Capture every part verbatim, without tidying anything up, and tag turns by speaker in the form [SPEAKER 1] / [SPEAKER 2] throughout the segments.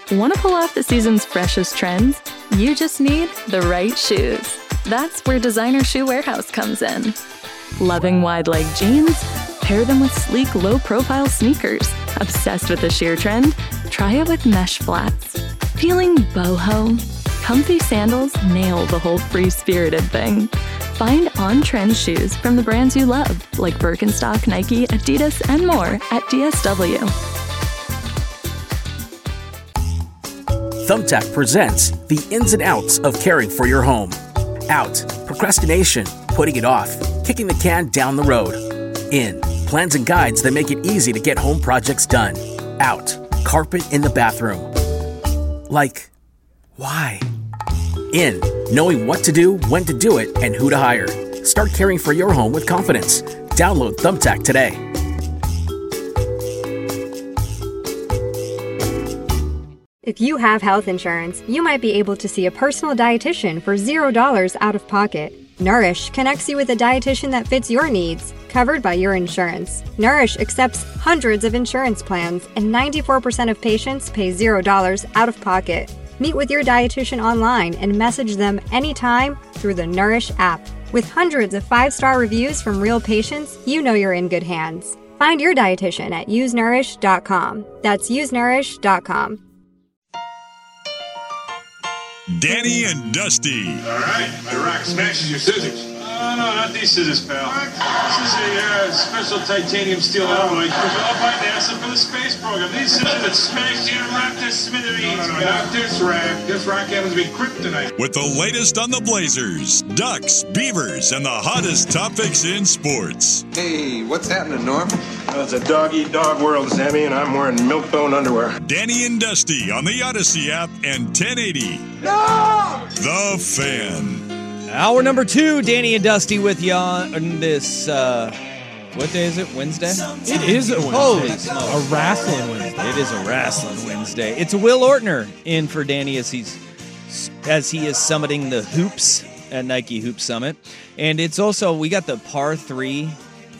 [SPEAKER 1] Want to pull off the season's freshest trends? You just need the right shoes. That's where Designer Shoe Warehouse comes in. Loving wide-leg jeans? Pair them with sleek, low-profile sneakers. Obsessed with the sheer trend? Try it with mesh flats. Feeling boho? Comfy sandals nail the whole free-spirited thing. Find on-trend shoes from the brands you love, like Birkenstock, Nike, Adidas, and more at D S W.
[SPEAKER 2] Thumbtack presents the ins and outs of caring for your home. Out, procrastination, putting it off, kicking the can down the road. In, plans and guides that make it easy to get home projects done. Out, carpet in the bathroom. Like, why? In, knowing what to do, when to do it, and who to hire. Start caring for your home with confidence. Download Thumbtack today.
[SPEAKER 3] If you have health insurance, you might be able to see a personal dietitian for zero dollars out of pocket. Nourish connects you with a dietitian that fits your needs, covered by your insurance. Nourish accepts hundreds of insurance plans, and ninety-four percent of patients pay zero dollars out of pocket. Meet with your dietitian online and message them anytime through the Nourish app. With hundreds of five-star reviews from real patients, you know you're in good hands. Find your dietitian at use nourish dot com. That's use nourish dot com.
[SPEAKER 4] Danny and Dusty.
[SPEAKER 5] All right, my rock smashes your scissors.
[SPEAKER 6] Oh, no, not these scissors, pal. This is a uh, special titanium steel alloy developed by NASA for the space program. These scissors that smash your rock to smithereens.
[SPEAKER 5] No, no, no, not this rock. This rock happens to be kryptonite.
[SPEAKER 4] With the latest on the Blazers, Ducks, Beavers, and the hottest topics in sports.
[SPEAKER 7] Hey, what's happening, Norm?
[SPEAKER 5] Well, it's a dog-eat-dog world, Sammy, and I'm wearing milk-bone underwear.
[SPEAKER 4] Danny and Dusty on the Odyssey app and ten eighty.
[SPEAKER 7] No!
[SPEAKER 4] The Fan.
[SPEAKER 8] Hour number two, Danny and Dusty with you on this, uh, what day is it, Wednesday?
[SPEAKER 9] It is a Wednesday.
[SPEAKER 8] Holy smokes.
[SPEAKER 9] A wrestling Wednesday.
[SPEAKER 8] It is a wrestling Wednesday. It's a Will Ortner in for Danny as he's as he is summiting the hoops at Nike Hoop Summit. And it's also, we got the par three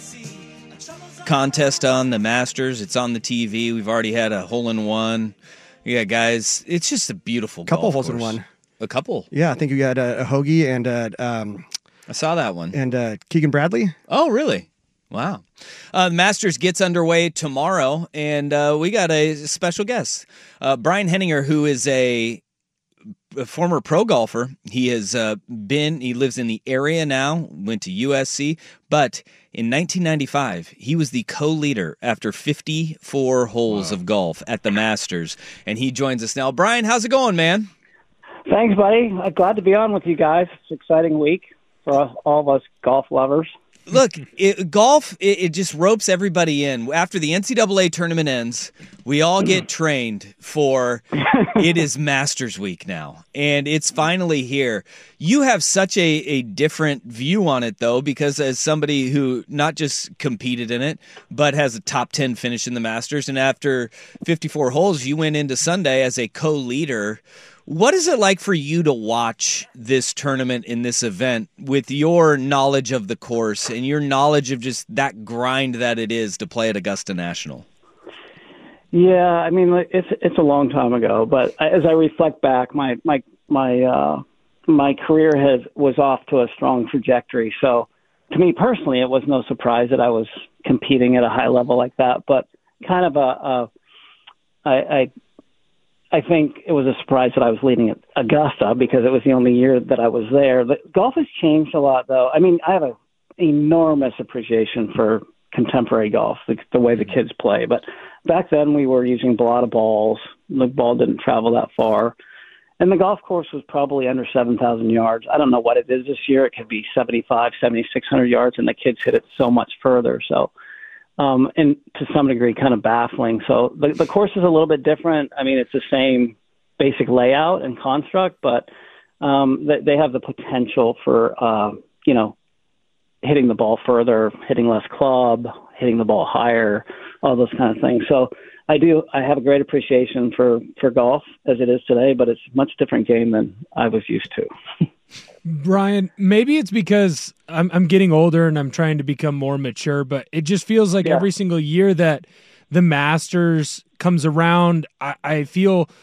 [SPEAKER 8] contest on the Masters. It's on the T V. We've already had a hole-in-one. Yeah, guys, it's just a beautiful
[SPEAKER 10] couple
[SPEAKER 8] golf
[SPEAKER 10] holes in
[SPEAKER 8] course.
[SPEAKER 10] one.
[SPEAKER 8] A couple.
[SPEAKER 10] Yeah, I think we got a, a Hoagie and uh, um,
[SPEAKER 8] I saw that one.
[SPEAKER 10] And uh, Keegan Bradley.
[SPEAKER 8] Oh, really? Wow. Uh, the Masters gets underway tomorrow, and uh, we got a special guest, uh, Brian Henninger, who is a, a former pro golfer. He has uh, been, he lives in the area now, went to U S C, but in nineteen ninety-five, he was the co-leader after fifty-four holes wow. of golf at the Masters, and he joins us now. Brian, how's it going, man?
[SPEAKER 11] Thanks, buddy. I'm glad to be on with you guys. It's an exciting week for us, all of us golf lovers.
[SPEAKER 8] Look, it, golf, it, it just ropes everybody in. After the N C double A tournament ends, we all get trained for it is Masters Week now, and it's finally here. You have such a, a different view on it, though, because as somebody who not just competed in it, but has a top ten finish in the Masters, and after fifty-four holes, you went into Sunday as a co-leader. What is it like for you to watch this tournament in this event with your knowledge of the course and your knowledge of just that grind that it is to play at Augusta National?
[SPEAKER 11] Yeah, I mean, it's it's a long time ago, but as I reflect back, my my my uh, my career has was off to a strong trajectory. So, to me personally, it was no surprise that I was competing at a high level like that. But kind of a, a I. I I think it was a surprise that I was leading at Augusta because it was the only year that I was there. The, golf has changed a lot, though. I mean, I have an enormous appreciation for contemporary golf, the, the way the kids play. But back then, we were using balata balls. The ball didn't travel that far. And the golf course was probably under seven thousand yards. I don't know what it is this year. It could be seventy-five, seventy-six hundred yards, and the kids hit it so much further. So, Um, and to some degree, kind of baffling. So the, the course is a little bit different. I mean, it's the same basic layout and construct, but um, they, they have the potential for, uh, you know, hitting the ball further, hitting less club, hitting the ball higher, all those kind of things. So I do, I have a great appreciation for, for golf as it is today, but it's a much different game than I was used to.
[SPEAKER 9] Brian, maybe it's because I'm I'm getting older and I'm trying to become more mature, but it just feels like yeah. every single year that the Masters comes around, I, I feel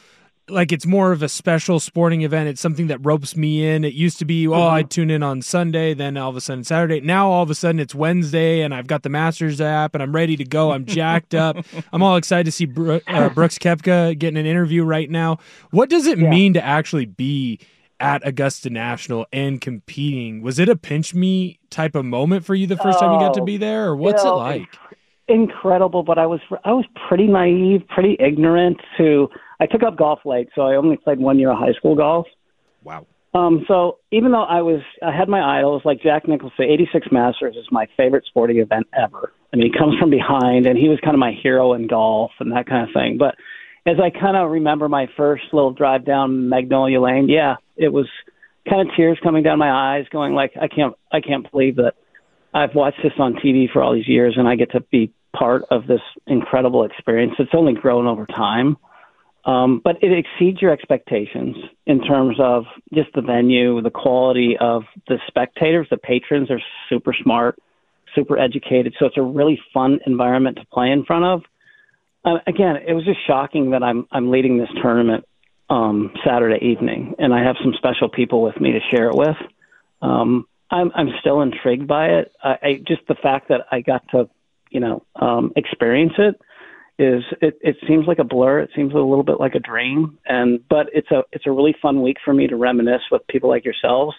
[SPEAKER 9] like it's more of a special sporting event. It's something that ropes me in. It used to be, oh, mm-hmm. I'd tune in on Sunday, then all of a sudden Saturday. Now all of a sudden it's Wednesday, and I've got the Masters app, and I'm ready to go. I'm jacked up. I'm all excited to see Bro- uh, Brooks Koepka getting an interview right now. What does it yeah. mean to actually be at Augusta National and competing? Was it a pinch me type of moment for you the first oh, time you got to be there, or what's you know, it like?
[SPEAKER 11] Incredible, but I was I was pretty naive, pretty ignorant to. I took up golf late, so I only played one year of high school golf.
[SPEAKER 8] Wow.
[SPEAKER 11] Um, so even though I was, I had my idols like Jack Nicklaus. eighty-six Masters is my favorite sporting event ever. I mean, he comes from behind, and he was kind of my hero in golf and that kind of thing. But as I kind of remember my first little drive down Magnolia Lane, yeah, it was kind of tears coming down my eyes, going like, I can't, I can't believe that I've watched this on T V for all these years, and I get to be part of this incredible experience. It's only grown over time. Um, but it exceeds your expectations in terms of just the venue, the quality of the spectators. The patrons are super smart, super educated. So it's a really fun environment to play in front of. Uh, again, it was just shocking that I'm I'm leading this tournament um, Saturday evening, and I have some special people with me to share it with. Um, I'm I'm still intrigued by it. I, I just the fact that I got to, you know, um, experience it. Is it, it seems like a blur. It seems a little bit like a dream, and but it's a it's a really fun week for me to reminisce with people like yourselves.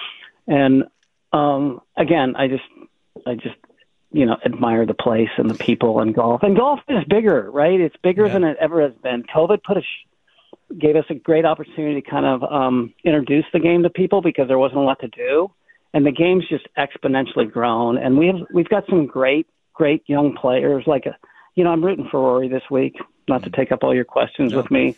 [SPEAKER 11] And um, again, I just I just you know admire the place and the people and golf. And golf is bigger, right? It's bigger yeah. than it ever has been. COVID put a sh- gave us a great opportunity to kind of um, introduce the game to people because there wasn't a lot to do, and the game's just exponentially grown. And we have we've got some great great young players like a. You know, I'm rooting for Rory this week, not to take up all your questions no. with me.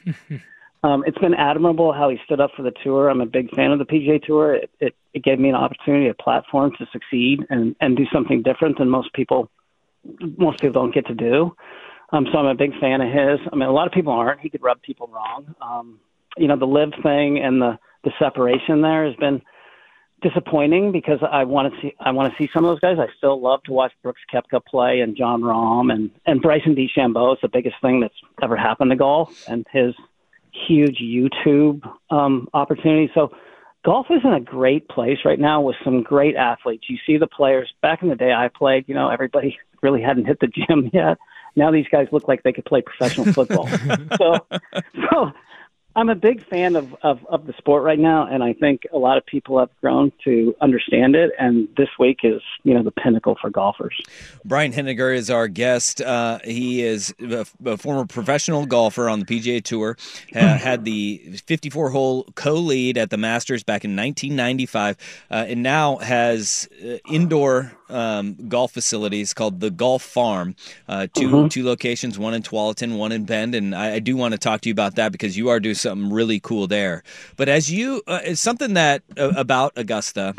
[SPEAKER 11] Um, it's been admirable how he stood up for the tour. I'm a big fan of the P G A Tour. It, it, it gave me an opportunity, a platform to succeed and, and do something different than most people most people don't get to do. Um, so I'm a big fan of his. I mean, a lot of people aren't. He could rub people wrong. Um, you know, the live thing and the, the separation there has been disappointing because I want to see I want to see some of those guys. I still love to watch Brooks Koepka play and John Rahm and, and Bryson DeChambeau. It's the biggest thing that's ever happened to golf and his huge YouTube um, opportunity. So golf is in a great place right now with some great athletes. You see the players. Back in the day I played, you know, everybody really hadn't hit the gym yet. Now these guys look like they could play professional football. so so I'm a big fan of, of, of the sport right now, and I think a lot of people have grown to understand it, and this week is, you know, the pinnacle for golfers.
[SPEAKER 8] Brian Henniger is our guest. Uh, he is a, a former professional golfer on the P G A Tour, uh, had the fifty-four hole co-lead at the Masters back in nineteen ninety-five, uh, and now has uh, indoor um, golf facilities called the Golf Farm, uh, two mm-hmm. two locations, one in Tualatin, one in Bend, and I, I do want to talk to you about that because you are doing something really cool there. But as you, uh, it's something that uh, about Augusta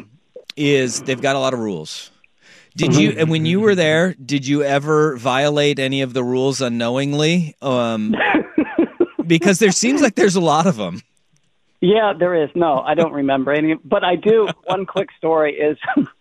[SPEAKER 8] is they've got a lot of rules. Did you, and when you were there, did you ever violate any of the rules unknowingly? Um, because there seems like there's a lot of them.
[SPEAKER 11] Yeah, there is. No, I don't remember any, but I do. One quick story is,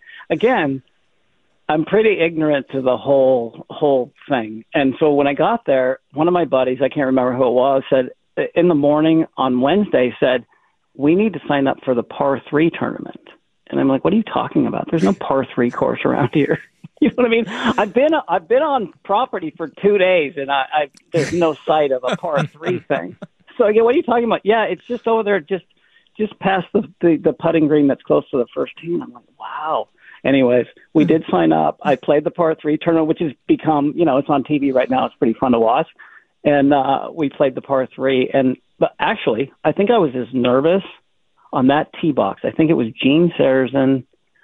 [SPEAKER 11] again, I'm pretty ignorant to the whole whole thing. And so when I got there, one of my buddies, I can't remember who it was, said, in the morning on Wednesday said, we need to sign up for the par three tournament. And I'm like, what are you talking about? There's no par three course around here. You know what I mean? I've been, I've been on property for two days and I, I there's no sight of a par three thing. So again, what are you talking about? Yeah, it's just over there, just, just past the, the, the putting green that's close to the first tee. I'm like, wow. Anyways, we did sign up. I played the par three tournament, which has become, you know, it's on T V right now. It's pretty fun to watch. And uh, we played the par three. And but actually, I think I was as nervous on that tee box. I think it was Gene Sarazen,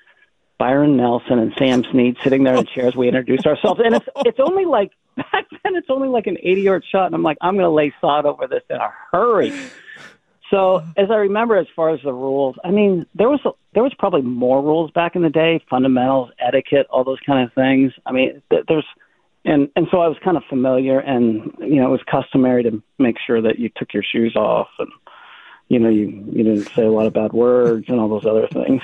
[SPEAKER 11] Byron Nelson, and Sam Snead sitting there in chairs. We introduced ourselves. And it's it's only like, back then, it's only like an eighty-yard shot. And I'm like, I'm going to lay sod over this in a hurry. So as I remember, as far as the rules, I mean, there was a, there was probably more rules back in the day, fundamentals, etiquette, all those kind of things. I mean, th- there's And and so I was kind of familiar, and you know it was customary to make sure that you took your shoes off, and you know you, you didn't say a lot of bad words and all those other things.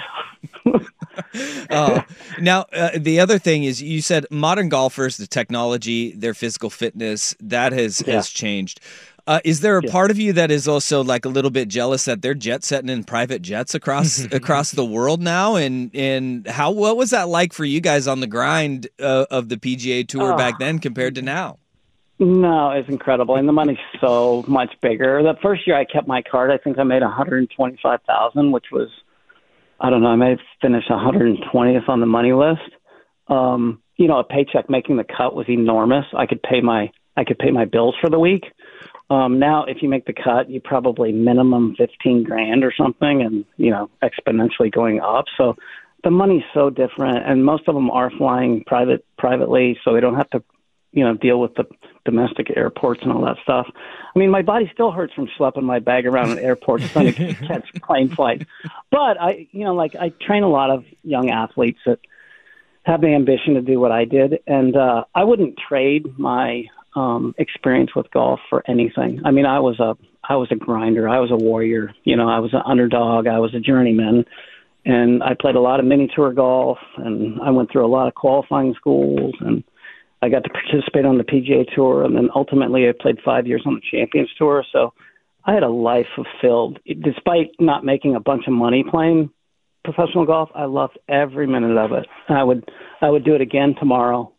[SPEAKER 8] uh, now uh, the other thing is, you said modern golfers, the technology, their physical fitness, that has
[SPEAKER 11] yeah.
[SPEAKER 8] has changed. Uh, is there a
[SPEAKER 11] Yeah.
[SPEAKER 8] part of you that is also like a little bit jealous that they're jet setting in private jets across across the world now? And and how what was that like for you guys on the grind uh, of the P G A Tour
[SPEAKER 11] Oh.
[SPEAKER 8] back then compared to now?
[SPEAKER 11] No, it's incredible, and the money's so much bigger. The first year I kept my card, I think I made one hundred twenty-five thousand dollars, which was, I don't know, I may have finished one hundred twentieth on the money list. Um, you know, a paycheck making the cut was enormous. I could pay my I could pay my bills for the week. Um, now, if you make the cut, you probably minimum fifteen grand or something, and you know, exponentially going up. So the money's so different, and most of them are flying private privately, so they don't have to, you know, deal with the domestic airports and all that stuff. I mean, my body still hurts from schlepping my bag around an airport trying to catch plane flights. But I, you know, like I train a lot of young athletes that have the ambition to do what I did, and uh, I wouldn't trade my um, experience with golf for anything. I mean, I was a, I was a grinder. I was a warrior. You know, I was an underdog. I was a journeyman, and I played a lot of mini tour golf, and I went through a lot of qualifying schools, and I got to participate on the P G A Tour, and then ultimately I played five years on the Champions Tour. So I had a life fulfilled. Despite not making a bunch of money playing professional golf, I loved every minute of it. I would I would do it again tomorrow.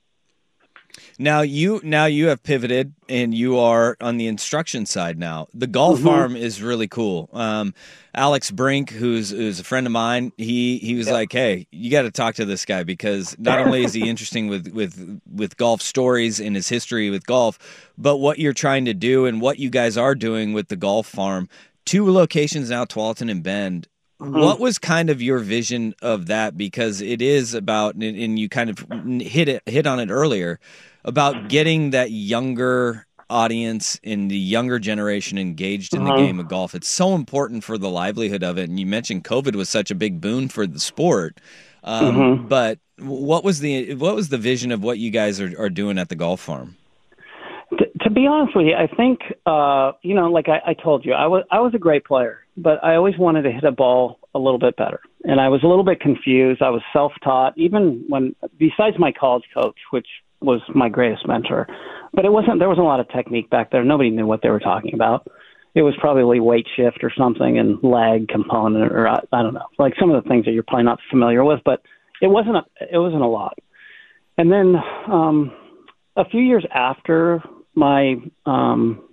[SPEAKER 8] Now you now you have pivoted and you are on the instruction side now. The golf
[SPEAKER 11] Mhm.
[SPEAKER 8] farm is really cool. Um, Alex Brink, who's who's a friend of mine, he he was
[SPEAKER 11] Yeah.
[SPEAKER 8] like, "Hey, you got to talk to this guy because not only is he interesting with with with golf stories and his history with golf, but what you're trying to do and what you guys are doing with the golf farm. Two locations now, Tualatin and Bend. What was kind of your vision of that? Because it is about, and and you kind of hit it hit on it earlier, about getting that younger audience and the younger generation engaged in the
[SPEAKER 11] Uh-huh.
[SPEAKER 8] game of golf. It's so important for the livelihood of it. And you mentioned COVID was such a big boon for the sport. Um,
[SPEAKER 11] Mhm.
[SPEAKER 8] But what was the what was the vision of what you guys are, are doing at the golf farm?
[SPEAKER 11] To, to be honest with you, I think uh, you know, like I, I told you, I was I was a great player, but I always wanted to hit a ball a little bit better, and I was a little bit confused. I was self-taught, even when besides my college coach, which was my greatest mentor, but it wasn't. There wasn't a lot of technique back there. Nobody knew what they were talking about. It was probably weight shift or something, and lag component, or I, I don't know, like some of the things that you're probably not familiar with. But it wasn't. A, it wasn't a lot. And then um, a few years after my um,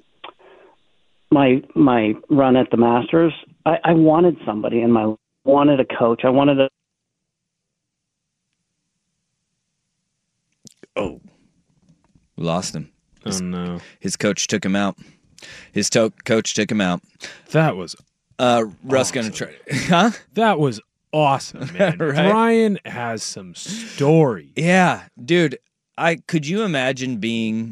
[SPEAKER 11] my my run at the Masters, I, I wanted somebody in my wanted a coach. I wanted a
[SPEAKER 8] Oh, we lost him. His,
[SPEAKER 9] Oh no,
[SPEAKER 8] his coach took him out. His to- coach took him out.
[SPEAKER 9] that was
[SPEAKER 8] Uh, Russ
[SPEAKER 9] Awesome.
[SPEAKER 8] gonna try. Huh?
[SPEAKER 9] that was awesome, man.
[SPEAKER 8] Right?
[SPEAKER 9] Brian has some stories.
[SPEAKER 8] Yeah, dude. I could you imagine being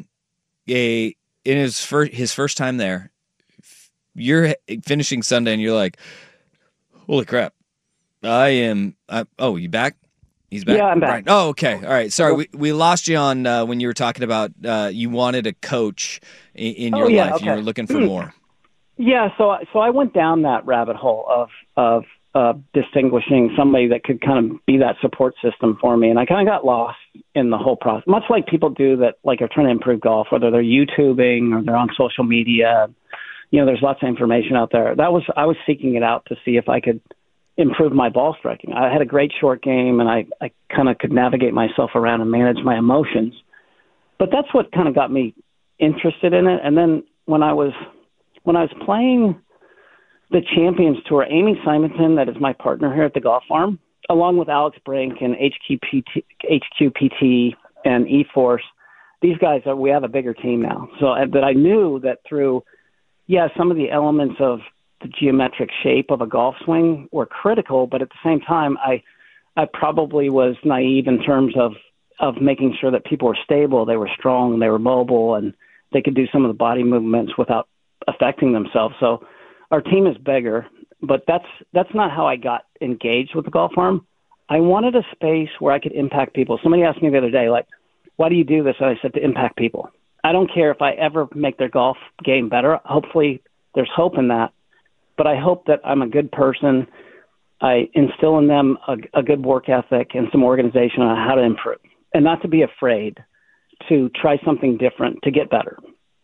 [SPEAKER 8] a in his first his first time there. You're finishing Sunday and you're like, holy crap! I am. I, oh, you back? He's back.
[SPEAKER 11] Yeah, I'm back.
[SPEAKER 8] Right. Oh, okay. All right. Sorry, we we lost you on uh, when you were talking about uh, you wanted a coach in, in
[SPEAKER 11] Oh,
[SPEAKER 8] your
[SPEAKER 11] yeah,
[SPEAKER 8] life.
[SPEAKER 11] okay.
[SPEAKER 8] You were looking for more.
[SPEAKER 11] Yeah, so I- so I went down that rabbit hole of of uh, distinguishing somebody that could kind of be that support system for me, and I kind of got lost in the whole process. Much like people do that, like are trying to improve golf, whether they're YouTubing or they're on social media. You know, there's lots of information out there. That was I was seeking it out to see if I could improve my ball striking. I had a great short game, and I I kind of could navigate myself around and manage my emotions. But that's what kind of got me interested in it. And then when I was When I was playing the Champions Tour, Amy Simonton, that is my partner here at the golf farm, along with Alex Brink and H Q P T, H Q P T and eForce, these guys are, we have a bigger team now. So that I knew that through, yeah, some of the elements of the geometric shape of a golf swing were critical, but at the same time, I, I probably was naive in terms of, of making sure that people were stable, they were strong, they were mobile, and they could do some of the body movements without affecting themselves. So our team is bigger, but that's that's not how I got engaged with the golf farm. I wanted a space where I could impact people. Somebody asked me the other day, like, why do you do this? And I said, to impact people. I don't care if I ever make their golf game better. Hopefully there's hope in that. But I hope that I'm a good person. I instill in them a, a good work ethic and some organization on how to improve, and not to be afraid to try something different to get better.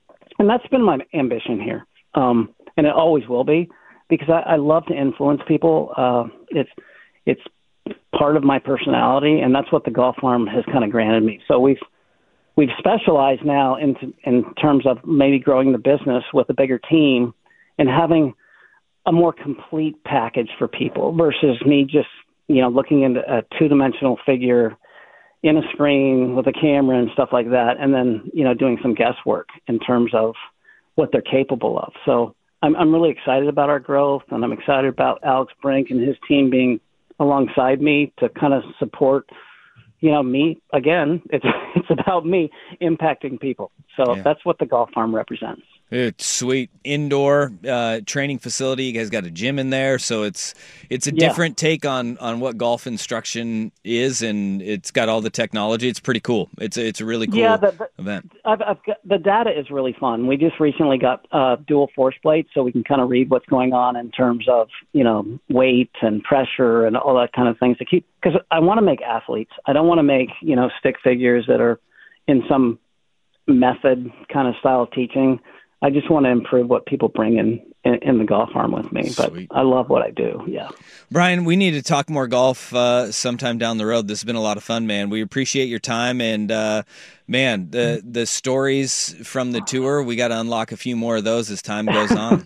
[SPEAKER 11] and that's been my ambition here, um, and it always will be, because I, I love to influence people. Uh, it's it's part of my personality, and that's what the Golf Farm has kind of granted me. So we've we've specialized now in in terms of maybe growing the business with a bigger team and having a more complete package for people versus me just, you know, looking into a two-dimensional figure in a screen with a camera and stuff like that, and then, you know, doing some guesswork in terms of what they're capable of. So I'm, I'm really excited about our growth, and I'm excited about Alex Brink and his team being alongside me to kind of support, you know, me. Again, it's it's about me impacting people. So
[SPEAKER 8] Yeah.
[SPEAKER 11] that's what the Golf Farm represents.
[SPEAKER 8] It's sweet indoor uh, training facility. You guys got a gym in there, so it's it's a
[SPEAKER 11] Yeah.
[SPEAKER 8] different take on, on what golf instruction is, and it's got all the technology. It's pretty cool. It's a, it's a really cool
[SPEAKER 11] Yeah, the, the,
[SPEAKER 8] event.
[SPEAKER 11] I've, I've got, the data is really fun. We just recently got uh, dual force plates, so we can kind of read what's going on in terms of, you know, weight and pressure and all that kind of things to keep. Because I want to make athletes. I don't want to make, you know, stick figures that are in some method kind of style of teaching. I just want to improve what people bring in, in, in the Golf Farm with me. But
[SPEAKER 8] Sweet.
[SPEAKER 11] I love what I do. Yeah.
[SPEAKER 8] Brian, we need to talk more golf uh, sometime down the road. This has been a lot of fun, man. We appreciate your time, and uh, man, the the stories from the tour, we got to unlock a few more of those as time goes on.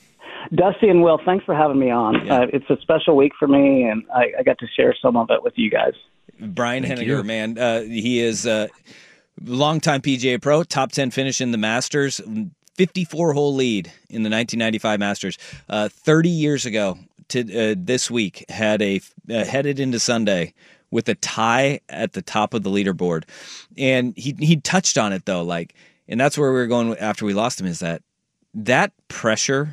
[SPEAKER 11] Dusty and Will, thanks for having me on.
[SPEAKER 8] Yeah.
[SPEAKER 11] Uh, it's a special week for me, and I, I got to share some of it with you guys.
[SPEAKER 8] Brian
[SPEAKER 9] Thank
[SPEAKER 8] Henniger,
[SPEAKER 9] you.
[SPEAKER 8] man, uh, he is a longtime P G A pro, top ten finish in the Masters, fifty-four hole lead in the nineteen ninety-five Masters. Uh, thirty years ago to uh, this week, had a uh, headed into Sunday with a tie at the top of the leaderboard, and he he touched on it though, like, and that's where we were going after we lost him. Is that that pressure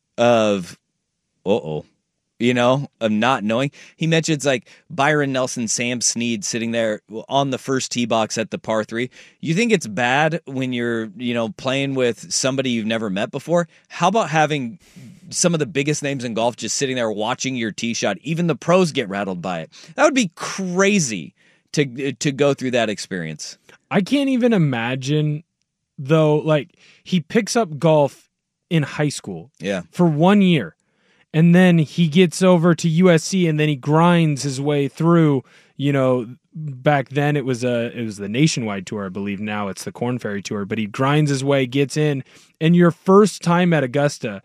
[SPEAKER 8] of uh oh. You know, of not knowing. He mentions like Byron Nelson, Sam Snead sitting there on the first tee box at the par three. You think it's bad when you're, you know, playing with somebody you've never met before? How about having some of the biggest names in golf just sitting there watching your tee shot? Even the pros get rattled by it. That would be crazy to to go through that experience.
[SPEAKER 9] I can't even imagine, though, like, he picks up golf in high school
[SPEAKER 8] Yeah.
[SPEAKER 9] for one year. And then he gets over to U S C, and then he grinds his way through. You know, back then it was a it was the Nationwide Tour, I believe. Now it's the Korn Ferry Tour. But he grinds his way, gets in, and your first time at Augusta.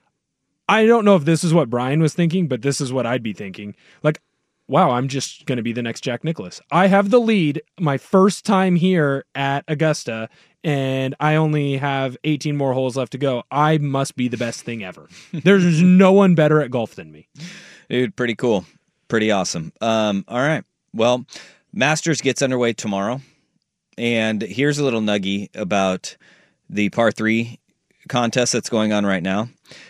[SPEAKER 9] I don't know if this is what Brian was thinking, but this is what I'd be thinking. Like, wow, I'm just going to be the next Jack Nicklaus. I have the lead, my first time here at Augusta, and I only have eighteen more holes left to go. I must be the best thing ever. There's no one better at golf than me.
[SPEAKER 8] Dude, pretty cool. Pretty awesome. Um, all right. Well, Masters gets underway tomorrow. And here's a little nuggie about the par three contest that's going on right now.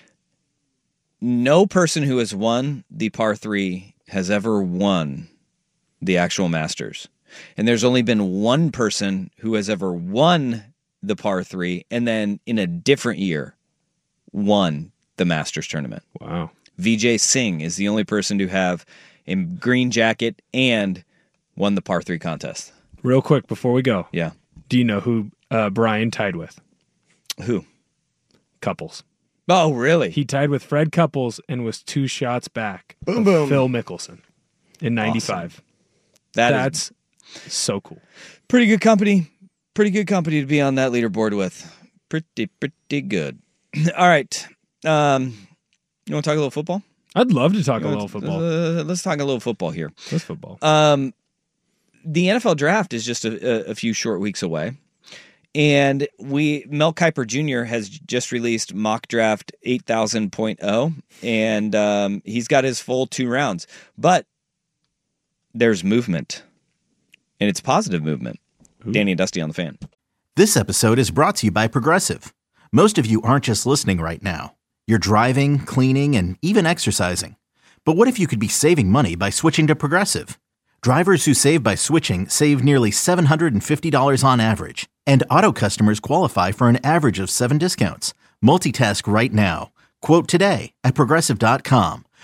[SPEAKER 8] No person who has won the par three has ever won the actual Masters. And there's only been one person who has ever won the par three and then in a different year won the Masters tournament.
[SPEAKER 9] Wow.
[SPEAKER 8] Vijay Singh is the only person to have a green jacket and won the par three contest.
[SPEAKER 9] Real quick before we go.
[SPEAKER 8] Yeah.
[SPEAKER 9] Do you know who uh, Brian tied with?
[SPEAKER 8] Who?
[SPEAKER 9] Couples.
[SPEAKER 8] Oh, really?
[SPEAKER 9] He tied with Fred Couples and was two shots back
[SPEAKER 10] Boom,
[SPEAKER 9] of
[SPEAKER 10] boom.
[SPEAKER 9] Phil Mickelson in ninety-five.
[SPEAKER 8] Awesome. That
[SPEAKER 9] That's
[SPEAKER 8] is
[SPEAKER 9] so cool.
[SPEAKER 8] pretty good company. Pretty good company to be on that leaderboard with. Pretty, pretty good. All right. Um, you want to talk a little football?
[SPEAKER 9] I'd love to talk a
[SPEAKER 8] You
[SPEAKER 9] little
[SPEAKER 8] want-
[SPEAKER 9] football.
[SPEAKER 8] Uh, let's talk a little football here.
[SPEAKER 9] Let's football.
[SPEAKER 8] Um, the N F L draft is just a, a, a few short weeks away. And we Mel Kiper Junior has just released Mock Draft eight thousand point oh, and um, he's got his full two rounds. But there's movement, and it's positive movement. Ooh. Danny and Dusty on the Fan.
[SPEAKER 12] This episode is brought to you by Progressive. Most of you aren't just listening right now. You're driving, cleaning, and even exercising. But what if you could be saving money by switching to Progressive? Drivers who save by switching save nearly seven hundred fifty dollars on average. And auto customers qualify for an average of seven discounts. Multitask right now. Quote today at Progressive dot com.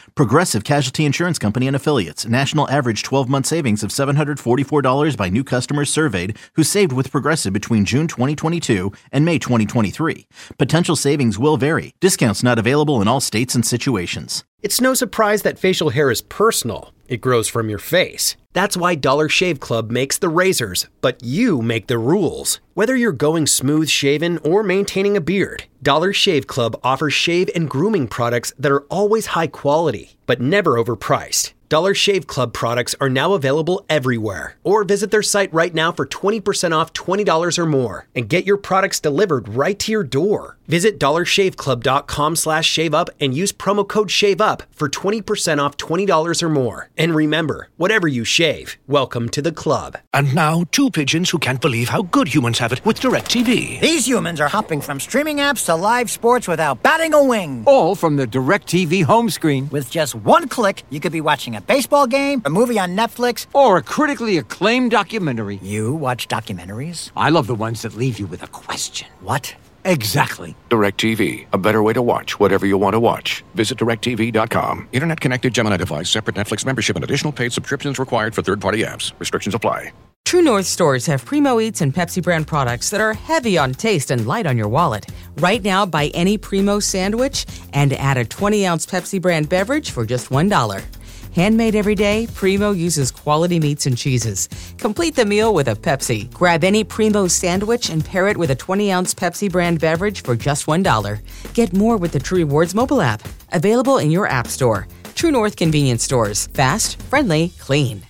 [SPEAKER 12] Progressive Casualty Insurance Company and Affiliates. National average twelve-month savings of seven hundred forty-four dollars by new customers surveyed who saved with Progressive between June twenty twenty-two and May twenty twenty-three. Potential savings will vary. Discounts not available in all states and situations.
[SPEAKER 13] It's no surprise that facial hair is personal. It grows from your face. That's why Dollar Shave Club makes the razors, but you make the rules. Whether you're going smooth shaven or maintaining a beard, Dollar Shave Club offers shave and grooming products that are always high quality, but never overpriced. Dollar Shave Club products are now available everywhere. Or visit their site right now for twenty percent off twenty dollars or more and get your products delivered right to your door. Visit dollarshaveclub.com slash shave up and use promo code SHAVEUP for twenty percent off twenty dollars or more. And remember, whatever you shave, welcome to the club.
[SPEAKER 14] And now, two pigeons who can't believe how good humans have it with DirecTV.
[SPEAKER 15] These humans are hopping from streaming apps to live sports without batting a wing.
[SPEAKER 16] All from the DirecTV home screen.
[SPEAKER 15] With just one click, you could be watching a baseball game, a movie on Netflix,
[SPEAKER 16] or a critically acclaimed documentary.
[SPEAKER 15] You watch documentaries?
[SPEAKER 16] I love the ones that leave you with a question.
[SPEAKER 15] What?
[SPEAKER 16] Exactly.
[SPEAKER 17] DirecTV, a better way to watch whatever you want to watch. Visit direct T V dot com. Internet connected Gemini device, separate Netflix membership, and additional paid subscriptions required for third-party apps. Restrictions apply.
[SPEAKER 18] True North stores have Primo Eats and Pepsi brand products that are heavy on taste and light on your wallet. Right now, buy any Primo sandwich and add a twenty-ounce Pepsi brand beverage for just one dollar. Handmade every day, Primo uses quality meats and cheeses. Complete the meal with a Pepsi. Grab any Primo sandwich and pair it with a twenty-ounce Pepsi brand beverage for just one dollar. Get more with the True Rewards mobile app. Available in your app store. True North convenience stores. Fast, friendly, clean.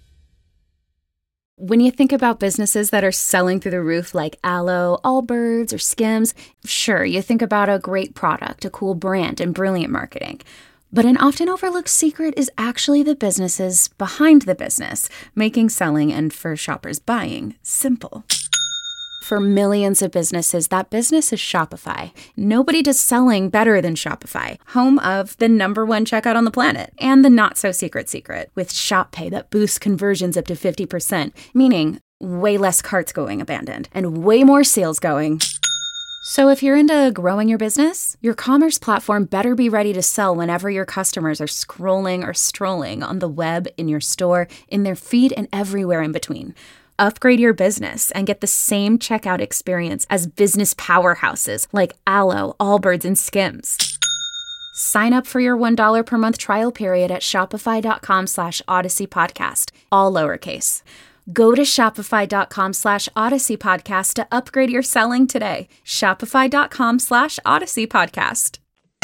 [SPEAKER 19] When you think about businesses that are selling through the roof like Aloe, Allbirds, or Skims, sure, you think about a great product, a cool brand, and brilliant marketing. But an often overlooked secret is actually the businesses behind the business, making selling and for shoppers buying simple. For millions of businesses, that business is Shopify. Nobody does selling better than Shopify, home of the number one checkout on the planet and the not-so-secret secret with Shop Pay that boosts conversions up to fifty percent, meaning way less carts going abandoned and way more sales going. So if you're into growing your business, your commerce platform better be ready to sell whenever your customers are scrolling or strolling on the web, in your store, in their feed, and everywhere in between. Upgrade your business and get the same checkout experience as business powerhouses like Aloe, Allbirds, and Skims. Sign up for your one dollar per month trial period at shopify.com slash Odyssey Podcast, all lowercase. Go to shopify.com slash Odyssey Podcast to upgrade your selling today. Shopify.com slash Odyssey Podcast.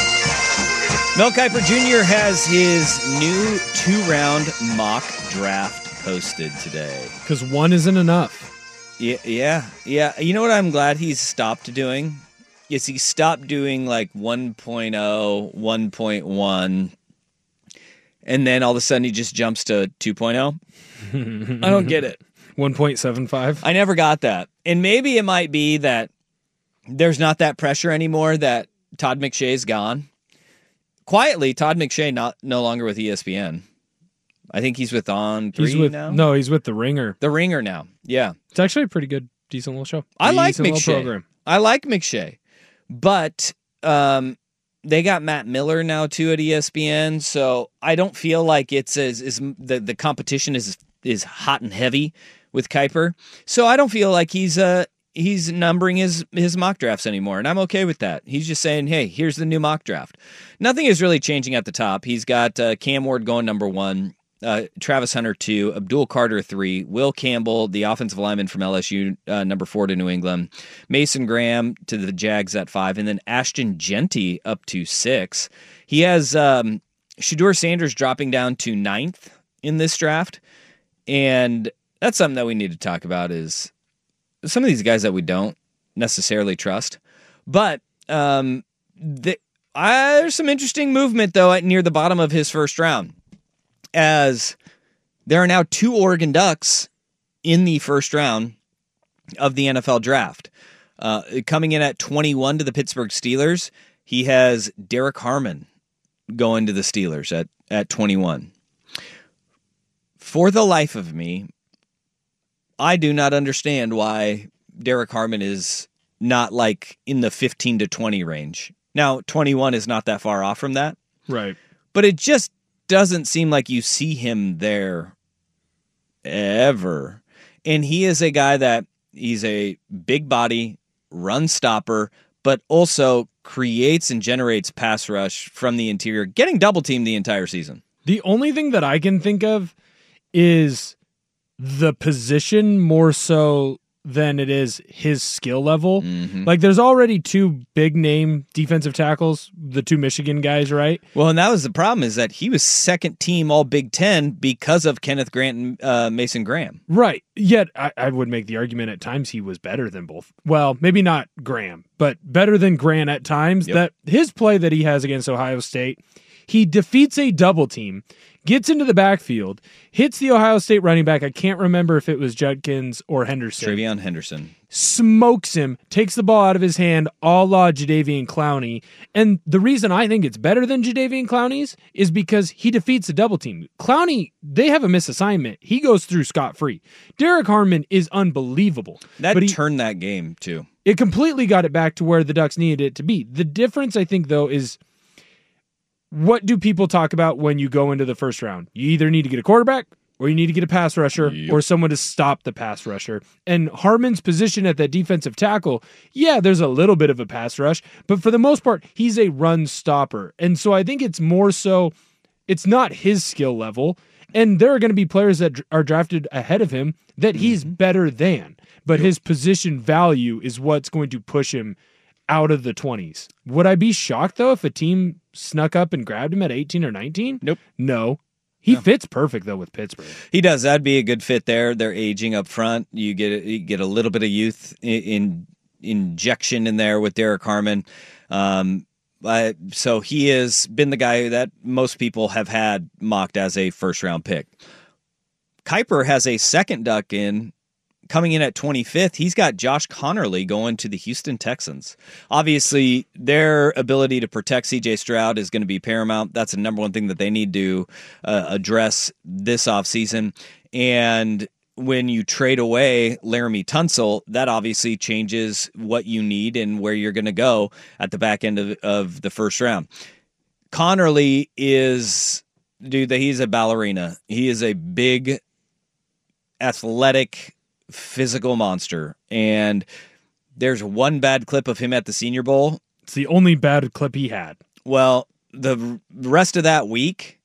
[SPEAKER 8] Mel Kiper Junior has his new two-round mock draft posted today.
[SPEAKER 9] Because one isn't enough.
[SPEAKER 8] Yeah, yeah, yeah. You know what I'm glad he's stopped doing? Is he stopped doing like one point oh, one point one, and then all of a sudden he just jumps to two point oh? I don't get it.
[SPEAKER 9] one point seven five?
[SPEAKER 8] I never got that. And maybe it might be that there's not that pressure anymore, that Todd McShay's gone. Quietly, Todd McShay not no longer with E S P N. I think he's with On three
[SPEAKER 9] he's with,
[SPEAKER 8] now.
[SPEAKER 9] No, he's with The Ringer.
[SPEAKER 8] The Ringer now, yeah.
[SPEAKER 9] It's actually a pretty good, decent little show.
[SPEAKER 8] I like
[SPEAKER 9] decent
[SPEAKER 8] McShay.
[SPEAKER 9] Program.
[SPEAKER 8] I like McShay. But um, they got Matt Miller now, too, at E S P N, so I don't feel like it's as, as the, the competition is is hot and heavy with Kiper. So I don't feel like he's uh he's numbering his, his mock drafts anymore, and I'm okay with that. He's just saying, hey, here's the new mock draft. Nothing is really changing at the top. He's got uh, Cam Ward going number one, uh, Travis Hunter two, Abdul Carter three, Will Campbell, the offensive lineman from L S U, uh, number four to New England, Mason Graham to the Jags at five, and then Ashton Genty up to six. He has um, Shedeur Sanders dropping down to ninth in this draft, and that's something that we need to talk about is some of these guys that we don't necessarily trust. But um, the, uh, there's some interesting movement, though, at near the bottom of his first round, as there are now two Oregon Ducks in the first round of the N F L draft. Uh, coming in at twenty-one to the Pittsburgh Steelers, he has Derek Harmon going to the Steelers at, at twenty-one. For the life of me, I do not understand why Derek Harmon is not like in the fifteen to twenty range. Now, twenty-one is not that far off from that.
[SPEAKER 9] Right.
[SPEAKER 8] but it just doesn't seem like you see him there ever. And he is a guy that he's a big body run stopper, but also creates and generates pass rush from the interior, getting double teamed the entire season.
[SPEAKER 9] The only thing that I can think of is the position more so than it is his skill level.
[SPEAKER 8] Mm-hmm.
[SPEAKER 9] Like, there's already two big name defensive tackles, the two Michigan guys, right?
[SPEAKER 8] Well, and that was the problem, is that he was second team all Big Ten because of Kenneth Grant and uh, Mason Graham.
[SPEAKER 9] Right. Yet I, I would make the argument at times he was better than both. Well, maybe not Graham, but better than Grant at times.
[SPEAKER 8] Yep. That
[SPEAKER 9] his play that he has against Ohio State, he defeats a double team, gets into the backfield, hits the Ohio State running back. I can't remember if it was Judkins or Henderson.
[SPEAKER 8] Travion Henderson.
[SPEAKER 9] Smokes him, takes the ball out of his hand, a la Jadeveon Clowney. And the reason I think it's better than Jadeveon Clowney's is because he defeats a double team. Clowney, they have a misassignment. He goes through scot-free. Derek Harmon is unbelievable.
[SPEAKER 8] That
[SPEAKER 9] but he,
[SPEAKER 8] turned that game, too.
[SPEAKER 9] It completely got it back to where the Ducks needed it to be. The difference, I think, though, is what do people talk about when you go into the first round? You either need to get a quarterback or you need to get a pass rusher
[SPEAKER 8] yep.
[SPEAKER 9] or someone to stop the pass rusher. And Harmon's position at that defensive tackle, yeah, there's a little bit of a pass rush, but for the most part, he's a run stopper. And so I think it's more so, it's not his skill level. And there are going to be players that are drafted ahead of him that he's mm-hmm. better than. But yep. his position value is what's going to push him out of the twenties. Would I be shocked, though, if a team snuck up and grabbed him at eighteen or nineteen?
[SPEAKER 8] Nope.
[SPEAKER 9] No. He
[SPEAKER 8] no.
[SPEAKER 9] fits perfect, though, with Pittsburgh.
[SPEAKER 8] He does. That'd be a good fit there. They're aging up front. You get you get a little bit of youth in, in injection in there with Derek Harmon. Um, uh, so he has been the guy that most people have had mocked as a first-round pick. Kuiper has a second Duck in. Coming in at twenty-fifth, he's got Josh Conerly going to the Houston Texans. Obviously, their ability to protect C J Stroud is going to be paramount. That's the number one thing that they need to uh, address this offseason. And when you trade away Laramie Tunsil, that obviously changes what you need and where you're going to go at the back end of, of the first round. Conerly is, dude, he's a ballerina. He is a big, athletic, physical monster, and there's one bad clip of him at the Senior Bowl.
[SPEAKER 9] It's the only bad clip he had.
[SPEAKER 8] Well, the rest of that week